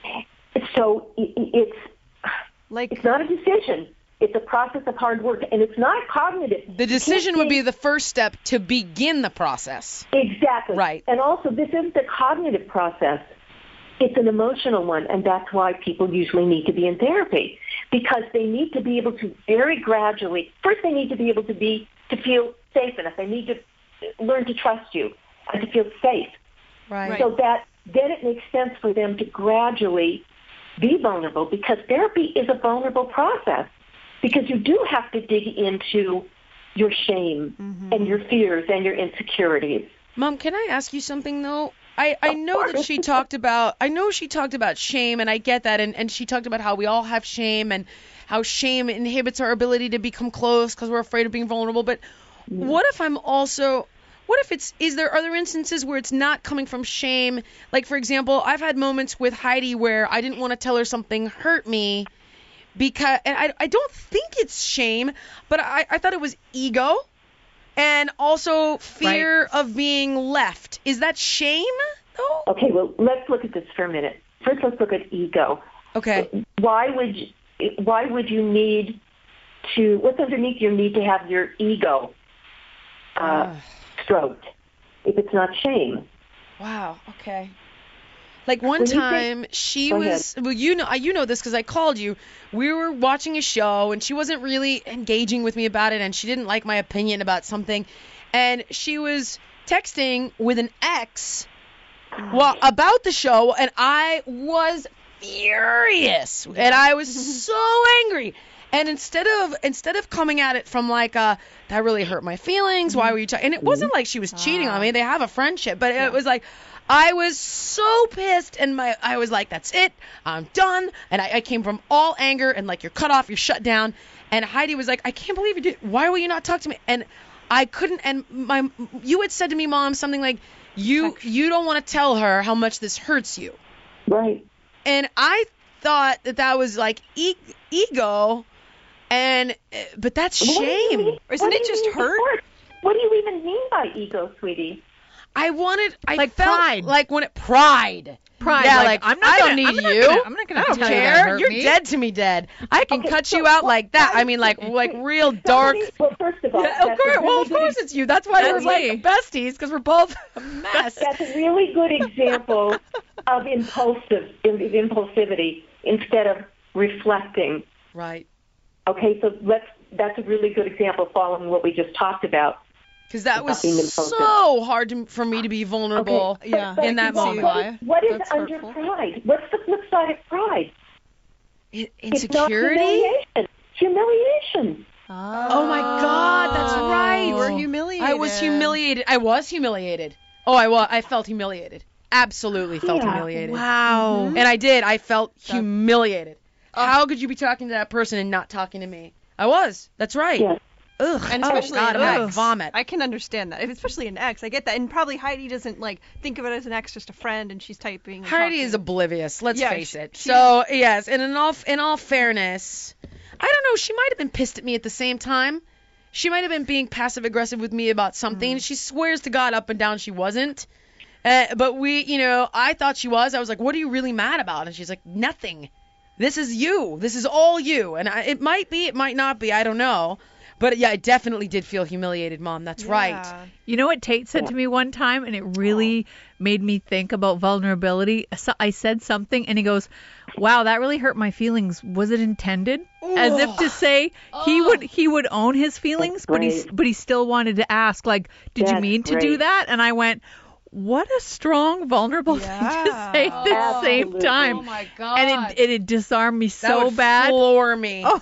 So i- i- it's Like it's not a decision. It's a process of hard work, and it's not cognitive. The decision would be the first step to begin the process. Exactly. Right. And also, this isn't a cognitive process. It's an emotional one, and that's why people usually need to be in therapy, because they need to be able to very gradually, first they need to be able to be, to feel safe enough. They need to learn to trust you and to feel safe. Right. So that then it makes sense for them to gradually be vulnerable, because therapy is a vulnerable process, because you do have to dig into your shame mm-hmm. and your fears and your insecurities. Mom, can I ask you something though? I, I know that she talked about I know she talked about shame, and I get that, and, and she talked about how we all have shame and how shame inhibits our ability to become close because we're afraid of being vulnerable. But mm. what if I'm also what if it's is there other instances where it's not coming from shame? Like, for example, I've had moments with Heidi where I didn't want to tell her something hurt me because and I, I don't think it's shame, but I, I thought it was ego. And also fear right. of being left. Is that shame, though? Okay, well, let's look at this for a minute. First, let's look at ego. Okay. Why would you, why would you need to, what's underneath your need to have your ego uh, uh. stroked if it's not shame? Wow, okay. Like one when time think, she was, ahead. well, you know, you know this because I called you. We were watching a show and she wasn't really engaging with me about it, and she didn't like my opinion about something, and she was texting with an ex, well, about the show, and I was furious, and I was so angry. And instead of instead of coming at it from like uh that really hurt my feelings, why were you talking? And it wasn't like she was cheating on me. They have a friendship, but it was like. I was so pissed, and my I was like, that's it, I'm done, and I, I came from all anger, and like, you're cut off, you're shut down, and Heidi was like, I can't believe you did, why will you not talk to me? And I couldn't, and my you had said to me, Mom, something like, you you don't want to tell her how much this hurts you. Right. And I thought that that was like e- ego, and, but that's shame. Isn't it just hurt? hurt? What do you even mean by ego, sweetie? I wanted, I like felt pride. like when it, pride. Pride. Yeah, like, like, I'm not I gonna, don't need I'm not you. Gonna, I'm not gonna I don't tell care. You that hurt You're me. dead to me, dead. I can okay, cut so you out what, like that. I mean, like, like real dark. Well, first of all, yeah, of course. really Well, of course ex- it's you. That's why that's we're me. like besties, because we're both a mess. That's a really good example of impulsive impulsivity instead of reflecting. Right. Okay, so let's. That's a really good example following what we just talked about. Because that was so hard to, for me to be vulnerable okay. but, yeah. but in that moment. What is, what is That's under hurtful. pride? What's the flip side of pride? I- It's not insecurity? humiliation. Humiliation. Oh. Oh my God, that's right. You were humiliated. I was humiliated. I was humiliated. Oh, I was. I felt humiliated. Absolutely felt Yeah. humiliated. Wow. And I did. I felt humiliated. How could you be talking to that person and not talking to me? I was. That's right. Yes. Ugh. And oh, especially God, an I'm gonna ex. vomit. I can understand that, especially an ex. I get that, and probably Heidi doesn't like think of it as an ex, just a friend, and she's typing. And Heidi talking. is oblivious. Let's Yeah, face she- it. she- So yes, and in all in all fairness, I don't know. She might have been pissed at me at the same time. She might have been being passive aggressive with me about something. Mm. She swears to God up and down she wasn't. Uh, but we, you know, I thought she was. I was like, what are you really mad about? And she's like, nothing. This is you. This is all you. And I, it might be, it might not be. I don't know. But yeah, I definitely did feel humiliated, Mom. That's Yeah. right. You know what Tate said to me one time, and it really made me think about vulnerability. So I said something, and he goes, wow, that really hurt my feelings. Was it intended? Ooh. As if to say he would he would own his feelings, but he but he still wanted to ask, like, did you That's mean to great. do that? And I went, what a strong, vulnerable thing to Yeah. say at the same Absolutely. time. Oh my God. And it, it, it disarmed me that so would bad. floor me. Oh,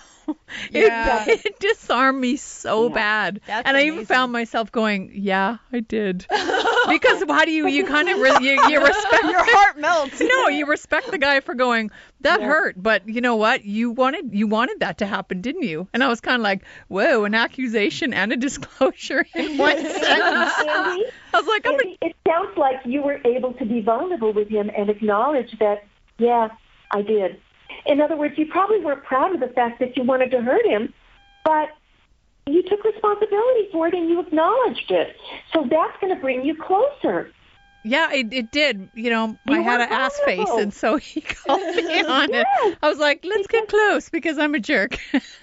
Yeah. it, it disarmed me so Yeah. bad. That's and I even amazing. found myself going, yeah, I did. Because how do you, you kind of, re- you, you respect. Your heart melts. No, you respect the guy for going, that hurt. But you know what? You wanted, you wanted that to happen, didn't you? And I was kind of like, whoa, an accusation and a disclosure in one sentence. Andy, I was like, I'm a, Andy, it sounds like you were able to be vulnerable with him and acknowledge that, yeah, I did. In other words, you probably weren't proud of the fact that you wanted to hurt him, but you took responsibility for it and you acknowledged it. So that's going to bring you closer. yeah, it, it did. You know, You I had were an ass face, vulnerable. and so he called me on it. Yes. I was like, let's get close because I'm a jerk.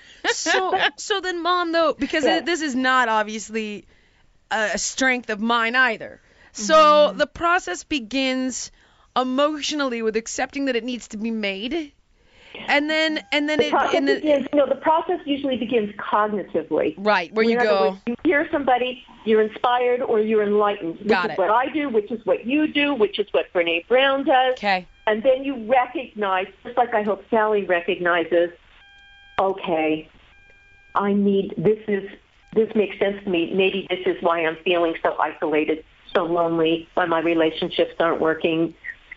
So, so then, Mom, though, because Yeah. it, this is not obviously a strength of mine either. So Mm-hmm. the process begins emotionally with accepting that it needs to be made. And then, and then The it, process in the, begins, you know, the process usually begins cognitively. right, where In you other go, words, you hear somebody, you're inspired or you're enlightened. Which Got is it. what I do, which is what you do, which is what Brene Brown does. okay, And then you recognize, just like I hope Sally recognizes, okay, I need, this is, this makes sense to me. Maybe this is why I'm feeling so isolated, so lonely, why my relationships aren't working.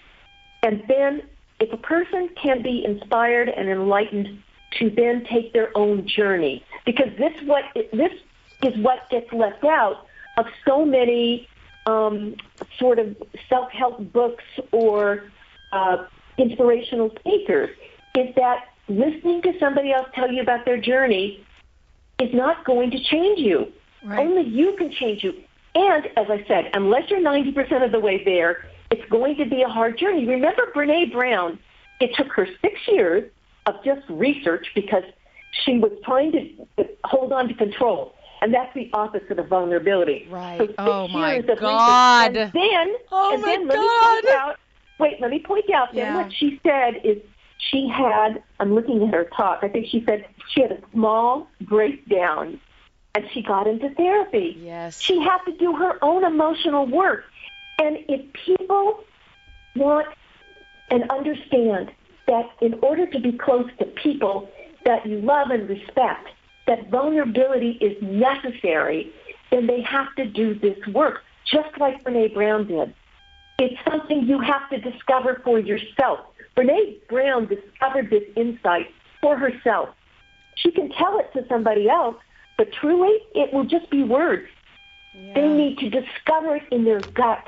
And then if a person can be inspired and enlightened to then take their own journey, because this what this is what gets left out of so many um, sort of self-help books or uh, inspirational speakers, is that listening to somebody else tell you about their journey is not going to change you. Right. Only you can change you. And as I said, unless you're ninety percent of the way there, it's going to be a hard journey. Remember Brene Brown? It took her six years of just research because she was trying to hold on to control. And that's the opposite of vulnerability. right. So six Oh my years of God. research. And then, Oh and my then let me God. point out, wait, let me point out then Yeah. what she said is she had, I'm looking at her talk, I think she said she had a small breakdown and she got into therapy. Yes. She had to do her own emotional work. And if people want and understand that in order to be close to people that you love and respect, that vulnerability is necessary, then they have to do this work, just like Brene Brown did. It's something you have to discover for yourself. Brene Brown discovered this insight for herself. She can tell it to somebody else, but truly, it will just be words. Yeah. They need to discover it in their gut.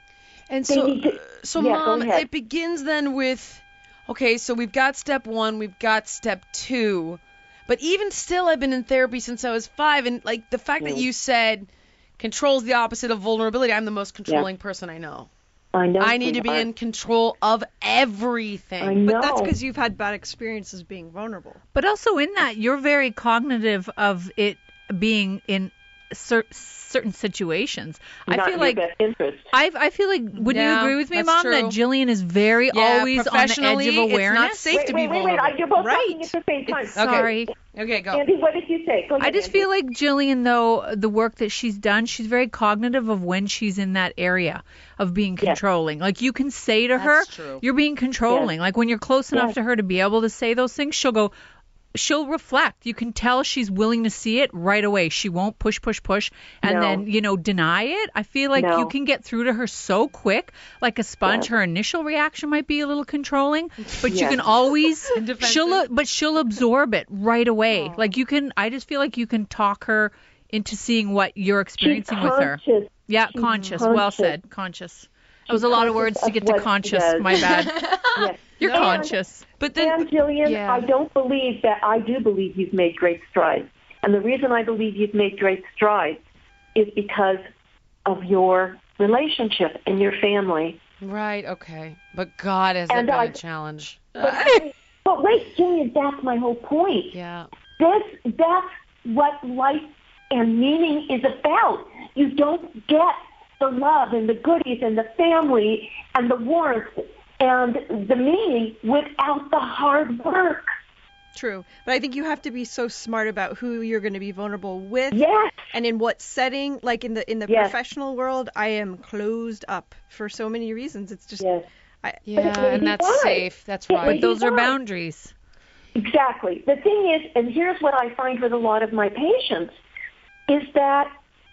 And They so, need to- so yeah, go Mom, ahead. it begins then with, okay, so we've got step one, we've got step two, but even still, I've been in therapy since I was five, and like the fact that Mm. you said control's the opposite of vulnerability. I'm the most controlling person I know. I know. I need to be sweetheart. in control of everything. I know. But that's because you've had bad experiences being vulnerable. But also in that, you're very cognitive of it being in cer- certain situations. Not I in feel your like best interest. I I feel like would you Yeah, agree with me, that's Mom, true. that Jillian is very Yeah, always on the edge professionally, of it's not awareness? safe to Wait, be wait, wait, wait. vulnerable. You're both Right. talking at the same time. It's- Okay. Sorry. Okay, go. Andy, what did you say? Go ahead, I just Andy. feel like Jillian, though, the work that she's done, she's very cognitive of when she's in that area of being Yes. controlling. Like you can say to her, That's true. you're being controlling. Like when you're close enough Yes. to her to be able to say those things, she'll go, she'll reflect. You can tell she's willing to see it right away. She won't push, push, push, and No. then, you know, deny it. I feel like No. you can get through to her so quick. Like a sponge, Yes. her initial reaction might be a little controlling, but you Yes. can always, defensive. she'll, but she'll absorb it right away. Like you can, I just feel like you can talk her into seeing what you're She's experiencing with her. conscious. Yeah, She's conscious. Well conscious. said. Conscious. That was a lot of conscious words to of get to what she conscious. does. My bad. Yes. You're And- conscious. But then, And Jillian, yeah. I don't believe that. I do believe you've made great strides, and the reason I believe you've made great strides is because of your relationship and your family. right, okay. But God, has And it been I- a challenge. But, but wait, Jillian, that's my whole point. Yeah. This, that's what life and meaning is about. You don't get the love and the goodies and the family and the warmth and the meaning without the hard work. True. But I think you have to be so smart about who you're going to be vulnerable with Yes. and in what setting. Like in the in the Yes. professional world, I am closed up for so many reasons. It's just Yes. I, Yeah, may and be that's why. safe. That's It right. may But those are Why? boundaries. Exactly. The thing is, and here's what I find with a lot of my patients, is that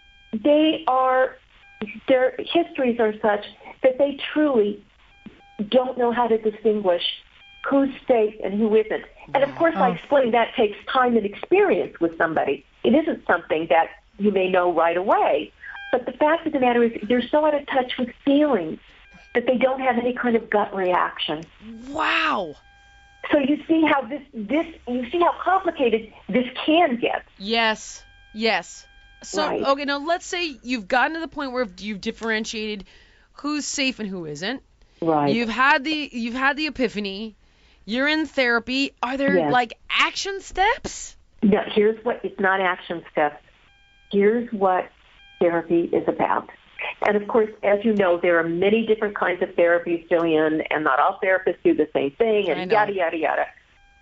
they are, their histories are such that they truly don't know how to distinguish who's safe and who isn't. And of course, I explain that takes time and experience with somebody. It isn't something that you may know right away. But the fact of the matter is they're so out of touch with feelings that they don't have any kind of gut reaction. Wow. So you see how this, this you see how complicated this can get. Yes. Yes. So, Right. okay, now let's say you've gotten to the point where you've differentiated who's safe and who isn't. Right. You've had the you've had the epiphany. You're in therapy. Are there Yes. like action steps? No, here's what, it's not action steps. Here's what therapy is about. And of course, as you know, there are many different kinds of therapies, Jillian, and not all therapists do the same thing, I and know. yada, yada, yada.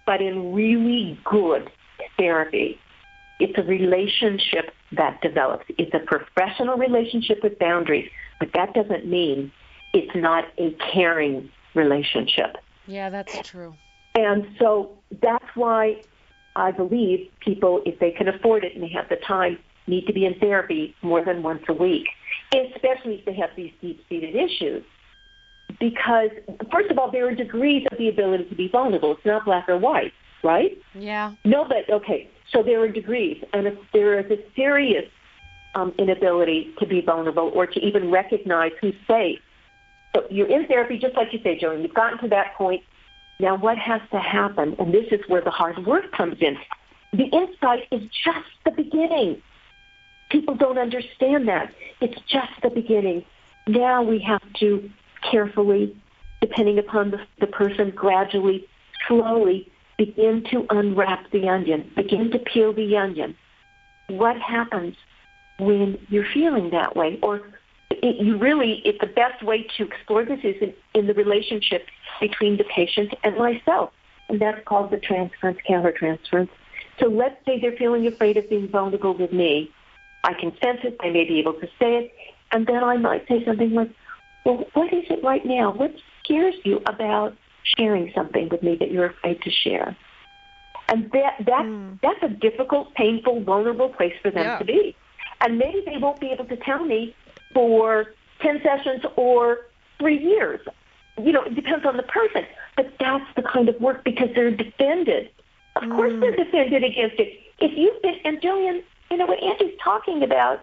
But in really good therapy, it's a relationship that develops. It's a professional relationship with boundaries, but that doesn't mean it's not a caring relationship. Yeah, that's true. And so that's why I believe people, if they can afford it and they have the time, need to be in therapy more than once a week, especially if they have these deep-seated issues. Because, first of all, there are degrees of the ability to be vulnerable. It's not black or white, right? Yeah. No, but, okay, so there are degrees. And if there is a serious um, inability to be vulnerable or to even recognize who's safe. So you're in therapy, just like you say, Joan, you've gotten to that point. Now what has to happen? And this is where the hard work comes in. The insight is just the beginning. People don't understand that. It's just the beginning. Now we have to carefully, depending upon the, the person, gradually, slowly begin to unwrap the onion, begin to peel the onion. What happens when you're feeling that way? Or it, you really, it, the best way to explore this is in, in the relationship between the patient and myself, and that's called the transference, countertransference. So let's say they're feeling afraid of being vulnerable with me. I can sense it, I may be able to say it, and then I might say something like, well, what is it right now? What scares you about sharing something with me that you're afraid to share? And that, that mm. that's a difficult, painful, vulnerable place for them yeah. to be. And maybe they won't be able to tell me for ten sessions or three years. You know, it depends on the person. But that's the kind of work because they're defended. Of mm. course they're defended against it. If you've been, and Jillian, you know what Andy's talking about,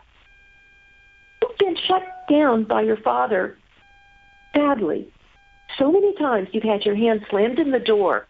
you've been shut down by your father badly. So many times you've had your hand slammed in the door.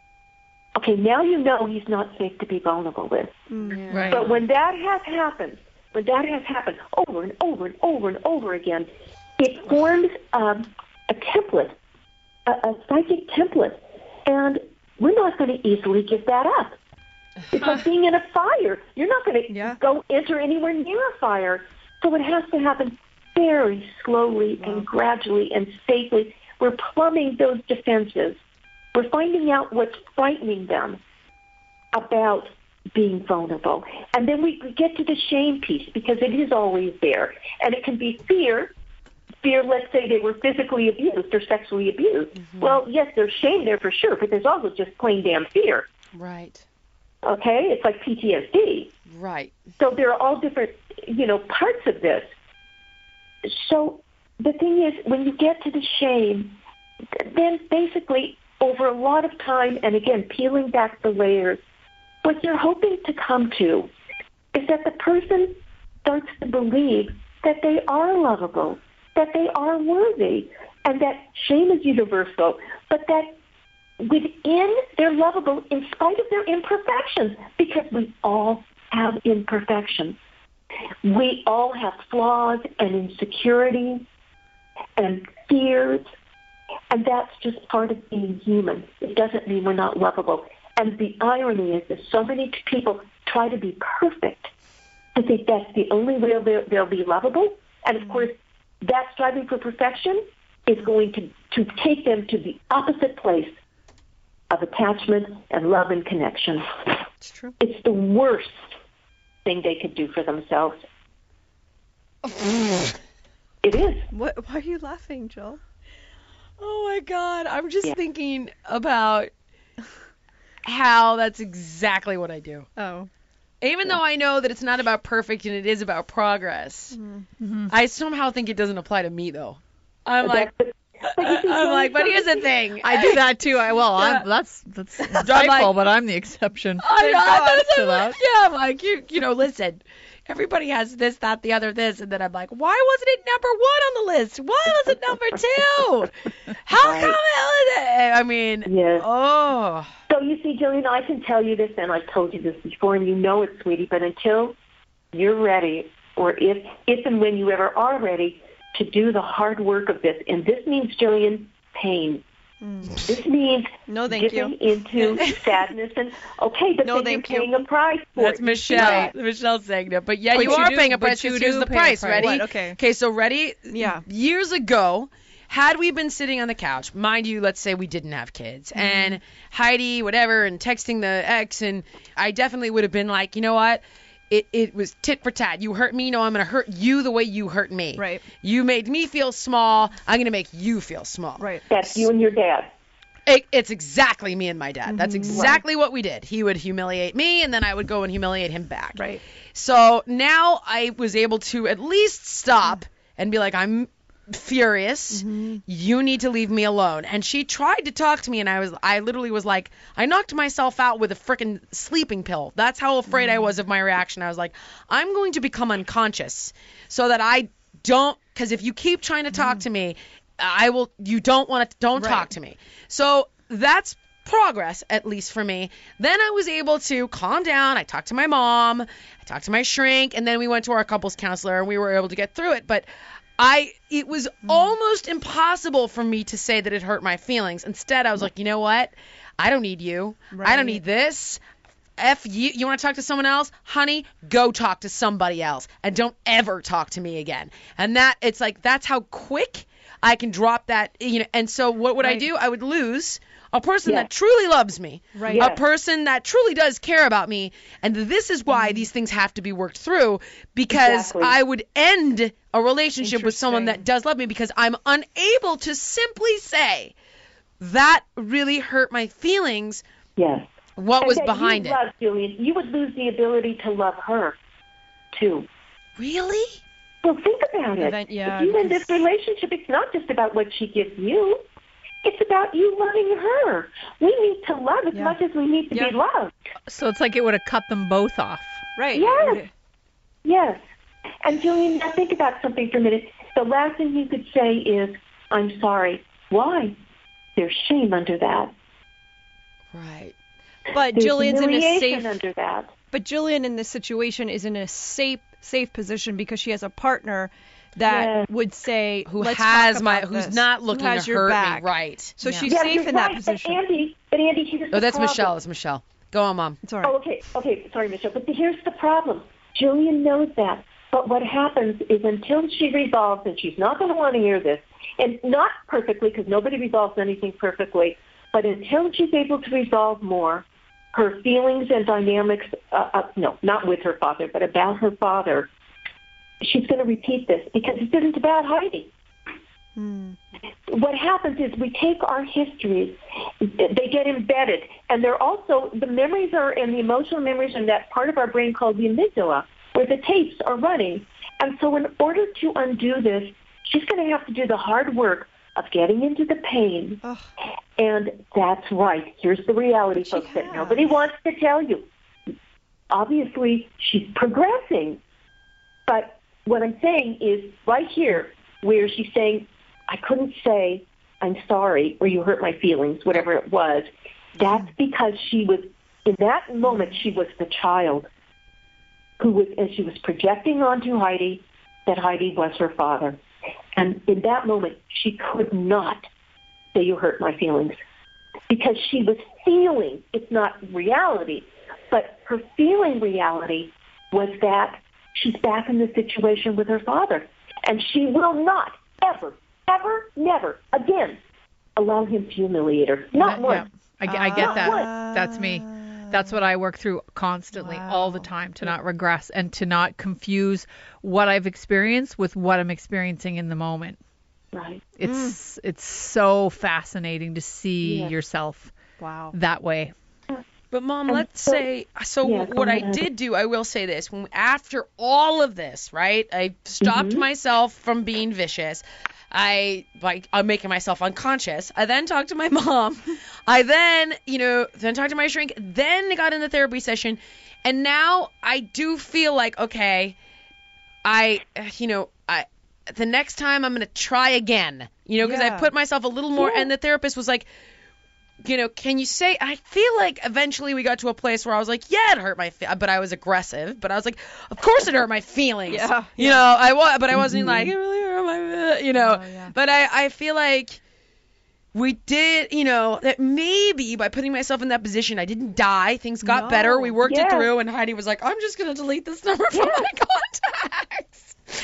Okay, now you know he's not safe to be vulnerable with. Mm. Right. But when that has happened, when that has happened over and over and over and over again, it forms um, a template, a, a psychic template, and we're not going to easily give that up. It's like being in a fire. You're not going to yeah. go enter anywhere near a fire. So it has to happen very slowly wow. and gradually and safely. We're plumbing those defenses. We're finding out what's frightening them about being vulnerable. And then we get to the shame piece because it is always there. And it can be fear. Fear, let's say they were physically abused or sexually abused. Mm-hmm. Well, yes, there's shame there for sure, but there's also just plain damn fear. Right. Okay? It's like P T S D. Right. So there are all different, you know, parts of this. So the thing is, when you get to the shame, then basically over a lot of time, and again, peeling back the layers, what you're hoping to come to is that the person starts to believe that they are lovable, that they are worthy, and that shame is universal, but that within they're lovable in spite of their imperfections, because we all have imperfections. We all have flaws and insecurities and fears, and that's just part of being human. It doesn't mean we're not lovable. And the irony is that so many people try to be perfect to think that's the only way they'll, they'll be lovable. And, of course, that striving for perfection is going to, to take them to the opposite place of attachment and love and connection. It's true. It's the worst thing they could do for themselves. It is. What? Why are you laughing, Jill? Oh my God, I'm just yeah. thinking about how that's exactly what I do. Oh. Even yeah. though I know that it's not about perfect and it is about progress, mm-hmm. I somehow think it doesn't apply to me though. I'm but like, but I'm like, but here's the thing. I do that too. I well, Yeah. I'm, that's that's insightful, like, but I'm the exception. I know, that's to I'm that. like, yeah, I'm like, you, you know, listen. Everybody has this, that, the other, this, and then I'm like, why wasn't it number one on the list? Why was it number two? How Right. come it? I mean, Yes. oh. So you see, Jillian, I can tell you this, and I've told you this before, and you know it, sweetie, but until you're ready, or if, if and when you ever are ready to do the hard work of this, and this means, Jillian, pain. Mm. This means No, thank dipping you. into sadness and, okay, but No, then thank you're you. paying a price for That's it. Michelle. Yeah. Michelle's saying that. But yeah, But you you are do- paying a but price. you because do here's the pay a price. price. Ready? What? Okay. Okay, so ready? Yeah. Years ago, had we been sitting on the couch, mind you, let's say we didn't have kids, mm-hmm. and Heidi, whatever, and texting the ex, and I definitely would have been like, you know what? It it was tit for tat. You hurt me, no, I'm going to hurt you the way you hurt me. Right. You made me feel small. I'm going to make you feel small. Right. That's you and your dad. It, it's exactly me and my dad. Mm-hmm. That's exactly right. what we did. He would humiliate me, and then I would go and humiliate him back. Right. So now I was able to at least stop and be like, I'm furious. Mm-hmm. You need to leave me alone. And she tried to talk to me, and I was, I literally was like, I knocked myself out with a freaking sleeping pill. That's how afraid mm-hmm. I was of my reaction. I was like, I'm going to become unconscious so that I don't, because if you keep trying to talk mm-hmm. to me, I will, you don't want to, don't right. talk to me. So that's progress, at least for me. Then I was able to calm down. I talked to my mom, I talked to my shrink, and then we went to our couples counselor, and we were able to get through it. But I, it was mm. almost impossible for me to say that it hurt my feelings. Instead, I was like, you know what? I don't need you. Right. I don't need this. F you. You want to talk to someone else? Honey, go talk to somebody else, and don't ever talk to me again. And that, it's like, that's how quick I can drop that, you know. And so what would right. I do? I would lose a person yes. that truly loves me, right. yes. a person that truly does care about me. And this is why mm. these things have to be worked through, because exactly. I would end a relationship with someone that does love me because I'm unable to simply say that really hurt my feelings. Yes. What and was that behind you it? Love, Julian, you would lose the ability to love her, too. Really? Well, think about it. That, yeah, if you in this relationship, it's not just about what she gives you. It's about you loving her. We need to love as yeah. much as we need to yeah. be loved. So it's like it would have cut them both off. Right. Yes. Yes. And Julian, now think about something for a minute. The last thing you could say is, I'm sorry. Why? There's shame under that. Right. But There's Julian's in a humiliation safe under that. But Julian in this situation is in a safe safe position because she has a partner that yes. would say who Let's has talk my about who's this. not looking who has to your hurt back. me, right? So yeah. she's yeah, safe you're in right, that position. But Andy, but Andy, here's Oh, the that's problem. Michelle. It's Michelle. Go on, Mom. It's all right. Oh, okay, okay. Sorry, Michelle. But here's the problem. Julian knows that. But what happens is until she resolves, and she's not going to want to hear this, and not perfectly, because nobody resolves anything perfectly, but until she's able to resolve more, her feelings and dynamics, uh, uh, no, not with her father, but about her father, she's going to repeat this because it isn't about Heidi. Hmm. What happens is we take our histories, they get embedded, and they're also, the memories are, and the emotional memories in that part of our brain called the amygdala, where the tapes are running. And so in order to undo this, she's going to have to do the hard work of getting into the pain. Ugh. And that's right. Here's the reality, She folks, has. that nobody wants to tell you. Obviously, she's progressing. But what I'm saying is right here, where she's saying, I couldn't say, I'm sorry, or you hurt my feelings, whatever it was, that's because she was, in that moment, she was the child who was, and she was projecting onto Heidi that Heidi was her father. And in that moment, she could not say you hurt my feelings because she was feeling, it's not reality, but her feeling reality was that she's back in the situation with her father. And she will not, ever, ever, never again allow him to humiliate her. Not That- once. yeah, I, I get Uh, that. That's me. That's what I work through constantly, Wow. all the time, to not regress and to not confuse what I've experienced with what I'm experiencing in the moment. Right. It's it's so fascinating to see Yeah. yourself Wow. that way. But Mom, And let's so- say, so Yeah, go what I ahead. did do, I will say this, when after all of this, right, I stopped Mhm. myself from being vicious. I, like, I'm making myself unconscious. I then talked to my mom. I then, you know, then talked to my shrink, then got in the therapy session. And now I do feel like, okay, I, you know, I, the next time I'm going to try again, you know, because Yeah. I put myself a little more, Yeah. and the therapist was like, you know, can you say, I feel like eventually we got to a place where I was like, yeah, it hurt my, fe-, but I was aggressive, but I was like, of course it hurt my feelings. Yeah, You know, I was, but I wasn't like, it really hurt my, you know, Oh, yeah. but I, I feel like we did, you know, that maybe by putting myself in that position, I didn't die. Things got No. better. We worked it Yeah. through, and Heidi was like, I'm just going to delete this number from my contacts.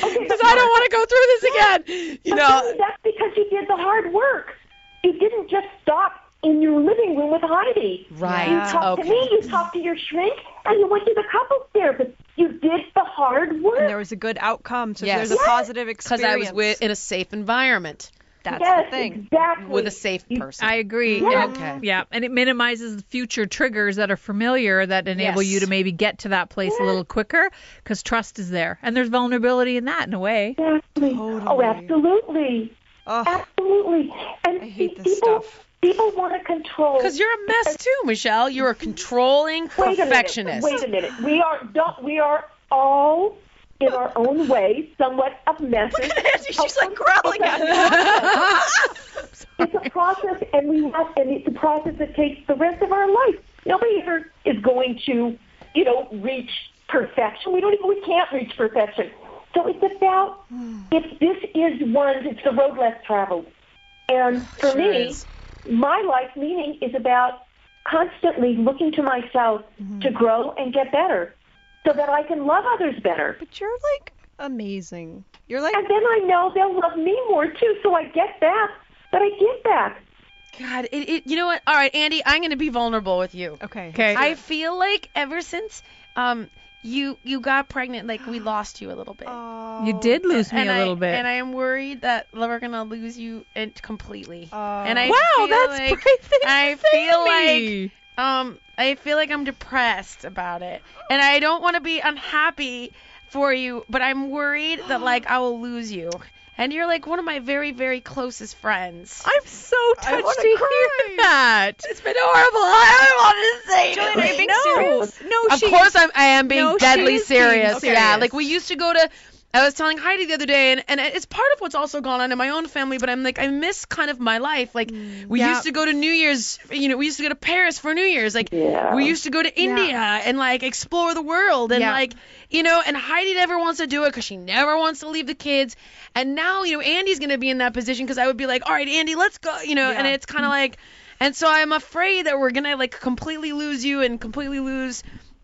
because I don't want to go through this again. You know, that's because you did the hard work. You didn't just stop in your living room with Heidi. Right. You talked okay. to me, you talked to your shrink, and you went to the couples therapist. You did the hard work. And there was a good outcome, so Yes. there's a Yes. positive experience. Because I was with, in a safe environment. That's yes, the thing. exactly. With a safe person. I agree. Yeah. And- Okay. Yeah, and it minimizes future triggers that are familiar that enable Yes. you to maybe get to that place a little quicker because trust is there. And there's vulnerability in that in a way. Exactly. Totally. Oh, absolutely. Oh, Absolutely. And I hate see, this people, stuff. People want to control. Because you're a mess too, Michelle. You're a controlling Wait a perfectionist. minute. Wait a minute. We are don't, we are all in our own way somewhat of messes. She's like growling at me. It's a process, and we have, and it's a process that takes the rest of our life. Nobody here is going to, you know, reach perfection. We don't even, we can't reach perfection. So it's about, if this is one, it's the road less traveled. And for Sure me, is. my life meaning is about constantly looking to myself to grow and get better so that I can love others better. But you're like amazing. You're like And then I know they'll love me more too, so I get back, but I give back. God, it, it, you know what? All right, Andy, I'm going to be vulnerable with you. okay. Okay. I feel like ever since um you you got pregnant, like we lost you a little bit. Oh, You did lose me and a I, little bit. And I am worried that we're gonna lose you and completely. Oh. and I wow, feel that's like, great thing to I say feel to like me. um I feel like I'm depressed about it, and I don't want to be unhappy for you, but I'm worried that like I will lose you. And you're like one of my very, very closest friends. I'm so touched wanna to cry. hear that. It's been horrible. I don't want to say Julian, are you being no, serious? no, Of she, course I'm, I am being No, she deadly is being serious. Yeah, serious. like we used to go to, I was telling Heidi the other day, and, and it's part of what's also gone on in my own family, but I'm like, I miss kind of my life. Like, we Yeah. used to go to New Year's, you know, we used to go to Paris for New Year's. Like, Yeah. we used to go to India and, like, explore the world. And, Yeah. like, you know, and Heidi never wants to do it because she never wants to leave the kids. And now, you know, Andy's going to be in that position because I would be like, all right, Andy, let's go, you know, and Yeah. it's kind of like, and so I'm afraid that we're going to, like, completely lose you and completely lose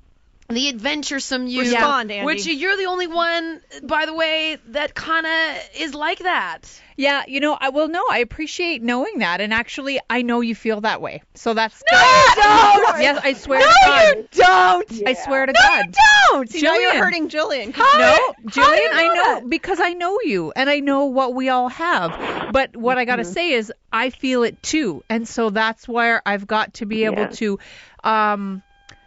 the adventuresome you. Respond, Andy. Which you're the only one, by the way, that kind of is like that. Yeah, you know, I well, no, I appreciate knowing that, and actually, I know you feel that way. So that's No, you don't. Yes, I swear No, to God. you don't. I swear to No, God. you don't. See, now you're Jillian. hurting Jillian. No, How do Jillian, you I know know that? because I know you and I know what we all have. But what I got to say is I feel it too. And so that's where I've got to be able Yeah. to um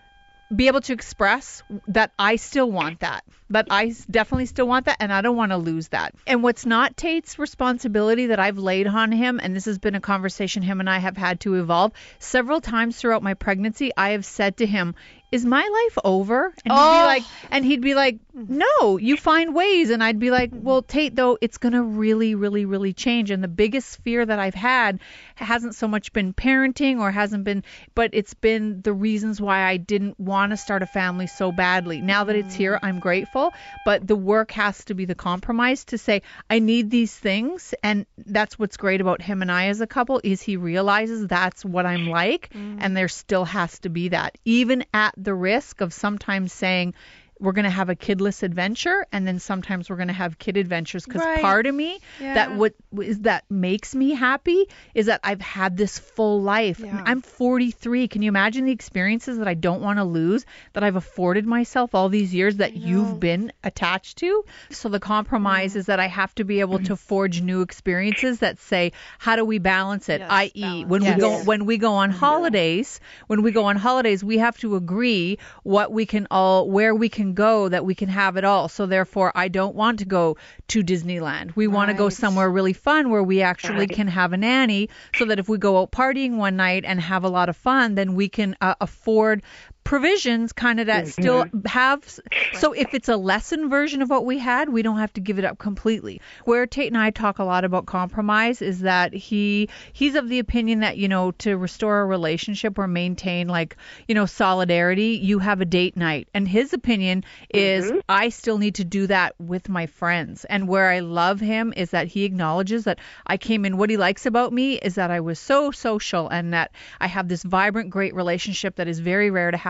be able to express that I still want that. That I s- definitely still want that and I don't want to lose that. And what's not Tate's responsibility that I've laid on him, and this has been a conversation him and I have had to evolve several times throughout my pregnancy, I have said to him, is my life over? And he'd Oh. be like, and he'd be like, no, you find ways. And I'd be like, well, Tate, though, it's going to really, really, really change. And the biggest fear that I've had hasn't so much been parenting or hasn't been, but it's been the reasons why I didn't want to start a family so badly. Now that it's here, I'm grateful. But the work has to be the compromise to say, I need these things. And that's what's great about him and I as a couple is he realizes that's what I'm like. And there still has to be that, even at the risk of sometimes saying we're going to have a kidless adventure and then sometimes we're going to have kid adventures because Right. part of me Yeah. that what is that makes me happy is that I've had this full life. Yeah. I'm forty-three. Can you imagine the experiences that I don't want to lose that I've afforded myself all these years that you've been attached to? So the compromise is that I have to be able to forge new experiences that say, how do we balance it? Yes, that is, balance. when Yes. we go when we go on holidays, when we go on holidays, we have to agree what we can all where we can go that we can have it all. So therefore, I don't want to go to Disneyland. We want to go Right. somewhere really fun where we actually can have a nanny so that if we go out partying one night and have a lot of fun, then we can uh, afford provisions kind of that still have. So if it's a lessened version of what we had, we don't have to give it up completely. Where Tate and I talk a lot about compromise is that he he's of the opinion that, you know, to restore a relationship or maintain like, you know, solidarity, you have a date night. And his opinion is I still need to do that with my friends. And where I love him is that he acknowledges that I came in, what he likes about me is that I was so social and that I have this vibrant, great relationship that is very rare to have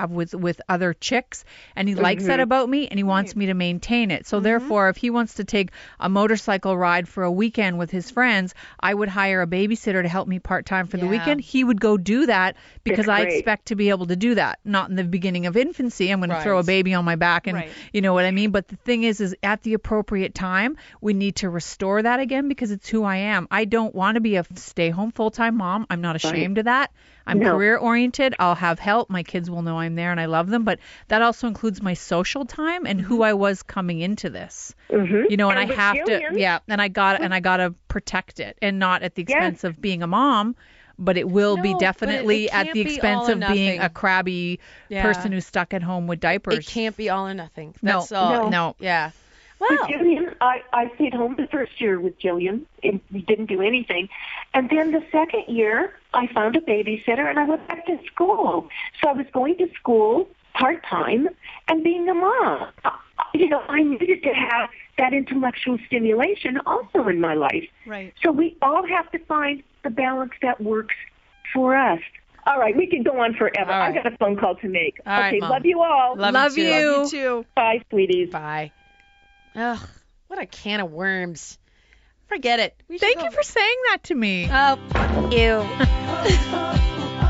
have with with other chicks, and he likes Mhm. that about me, and he wants me to maintain it. So therefore, if he wants to take a motorcycle ride for a weekend with his friends, I would hire a babysitter to help me part time for the Yeah. weekend. He would go do that because That's I great. expect to be able to do that. Not in the beginning of infancy. I'm going to throw a Right. baby on my back, and Right. you know what I mean. But the thing is, is at the appropriate time, we need to restore that again because it's who I am. I don't want to be a stay-home full-time mom. I'm not ashamed of that. I'm No. career-oriented. I'll have help. My kids will know I'm there and I love them. But that also includes my social time and who I was coming into this. Mhm. You know, and, And I with have Jillian- to, yeah, and I got and I got to protect it, and not at the Yes. expense of being a mom. But it will No, be but it- definitely it at can't the be expense all or of being nothing. a crabby Yeah. person who's stuck at home with diapers. It can't be all or nothing. No, That's all. no, no. Yeah. With Well, Jillian, I, I stayed home the first year with Jillian and didn't do anything. And then the second year, I found a babysitter and I went back to school. So I was going to school part-time and being a mom. I- You know, I needed to have that intellectual stimulation also in my life. Right. So we all have to find the balance that works for us. All right, we can go on forever. All right. I got a phone call to make. All right, okay, Mom. love you all. Love, Love you. too. you. You too. Bye, sweeties. Bye. Ugh, what a can of worms. Forget it. We should Thank go- you for saying that to me. Oh, fuck you.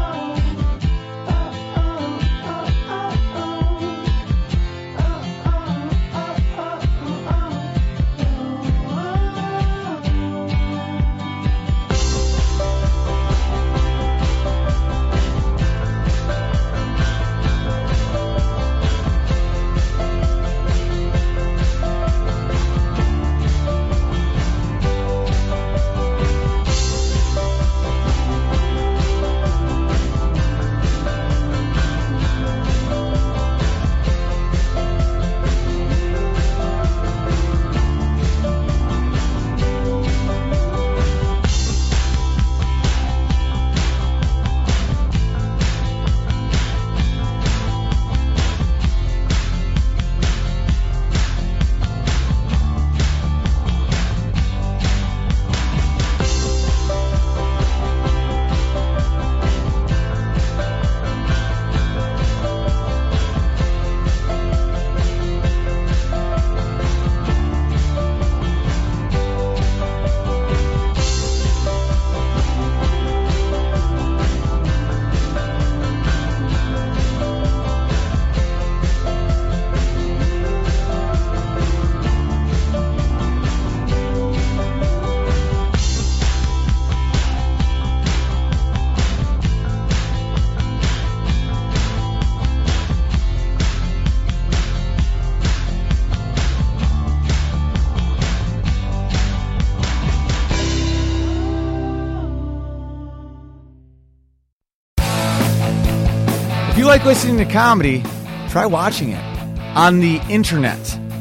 If you like listening to comedy, try watching it on the internet.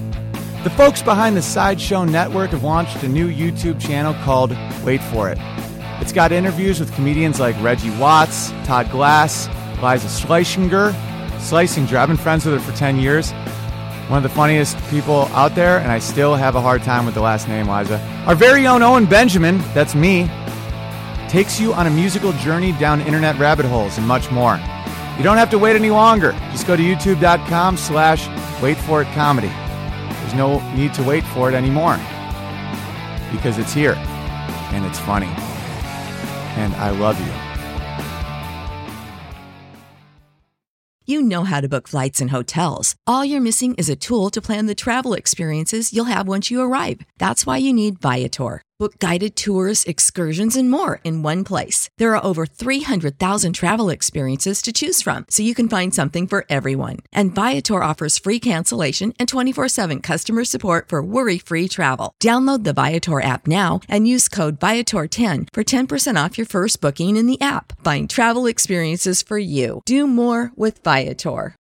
The folks behind the Sideshow Network have launched a new YouTube channel called Wait For It. It's got interviews with comedians like Reggie Watts, Todd Glass, Liza Schlesinger. Schlesinger, I've been friends with her for ten years. One of the funniest people out there, and I still have a hard time with the last name, Liza. Our very own Owen Benjamin, that's me, takes you on a musical journey down internet rabbit holes and much more. You don't have to wait any longer. Just go to youtube.com slash wait for it comedy. There's no need to wait for it anymore because it's here and it's funny. And I love you. You know how to book flights and hotels. All you're missing is a tool to plan the travel experiences you'll have once you arrive. That's why you need Viator. Book guided tours, excursions, and more in one place. There are over three hundred thousand travel experiences to choose from, so you can find something for everyone. And Viator offers free cancellation and twenty-four seven customer support for worry-free travel. Download the Viator app now and use code Viator ten for ten percent off your first booking in the app. Find travel experiences for you. Do more with Viator.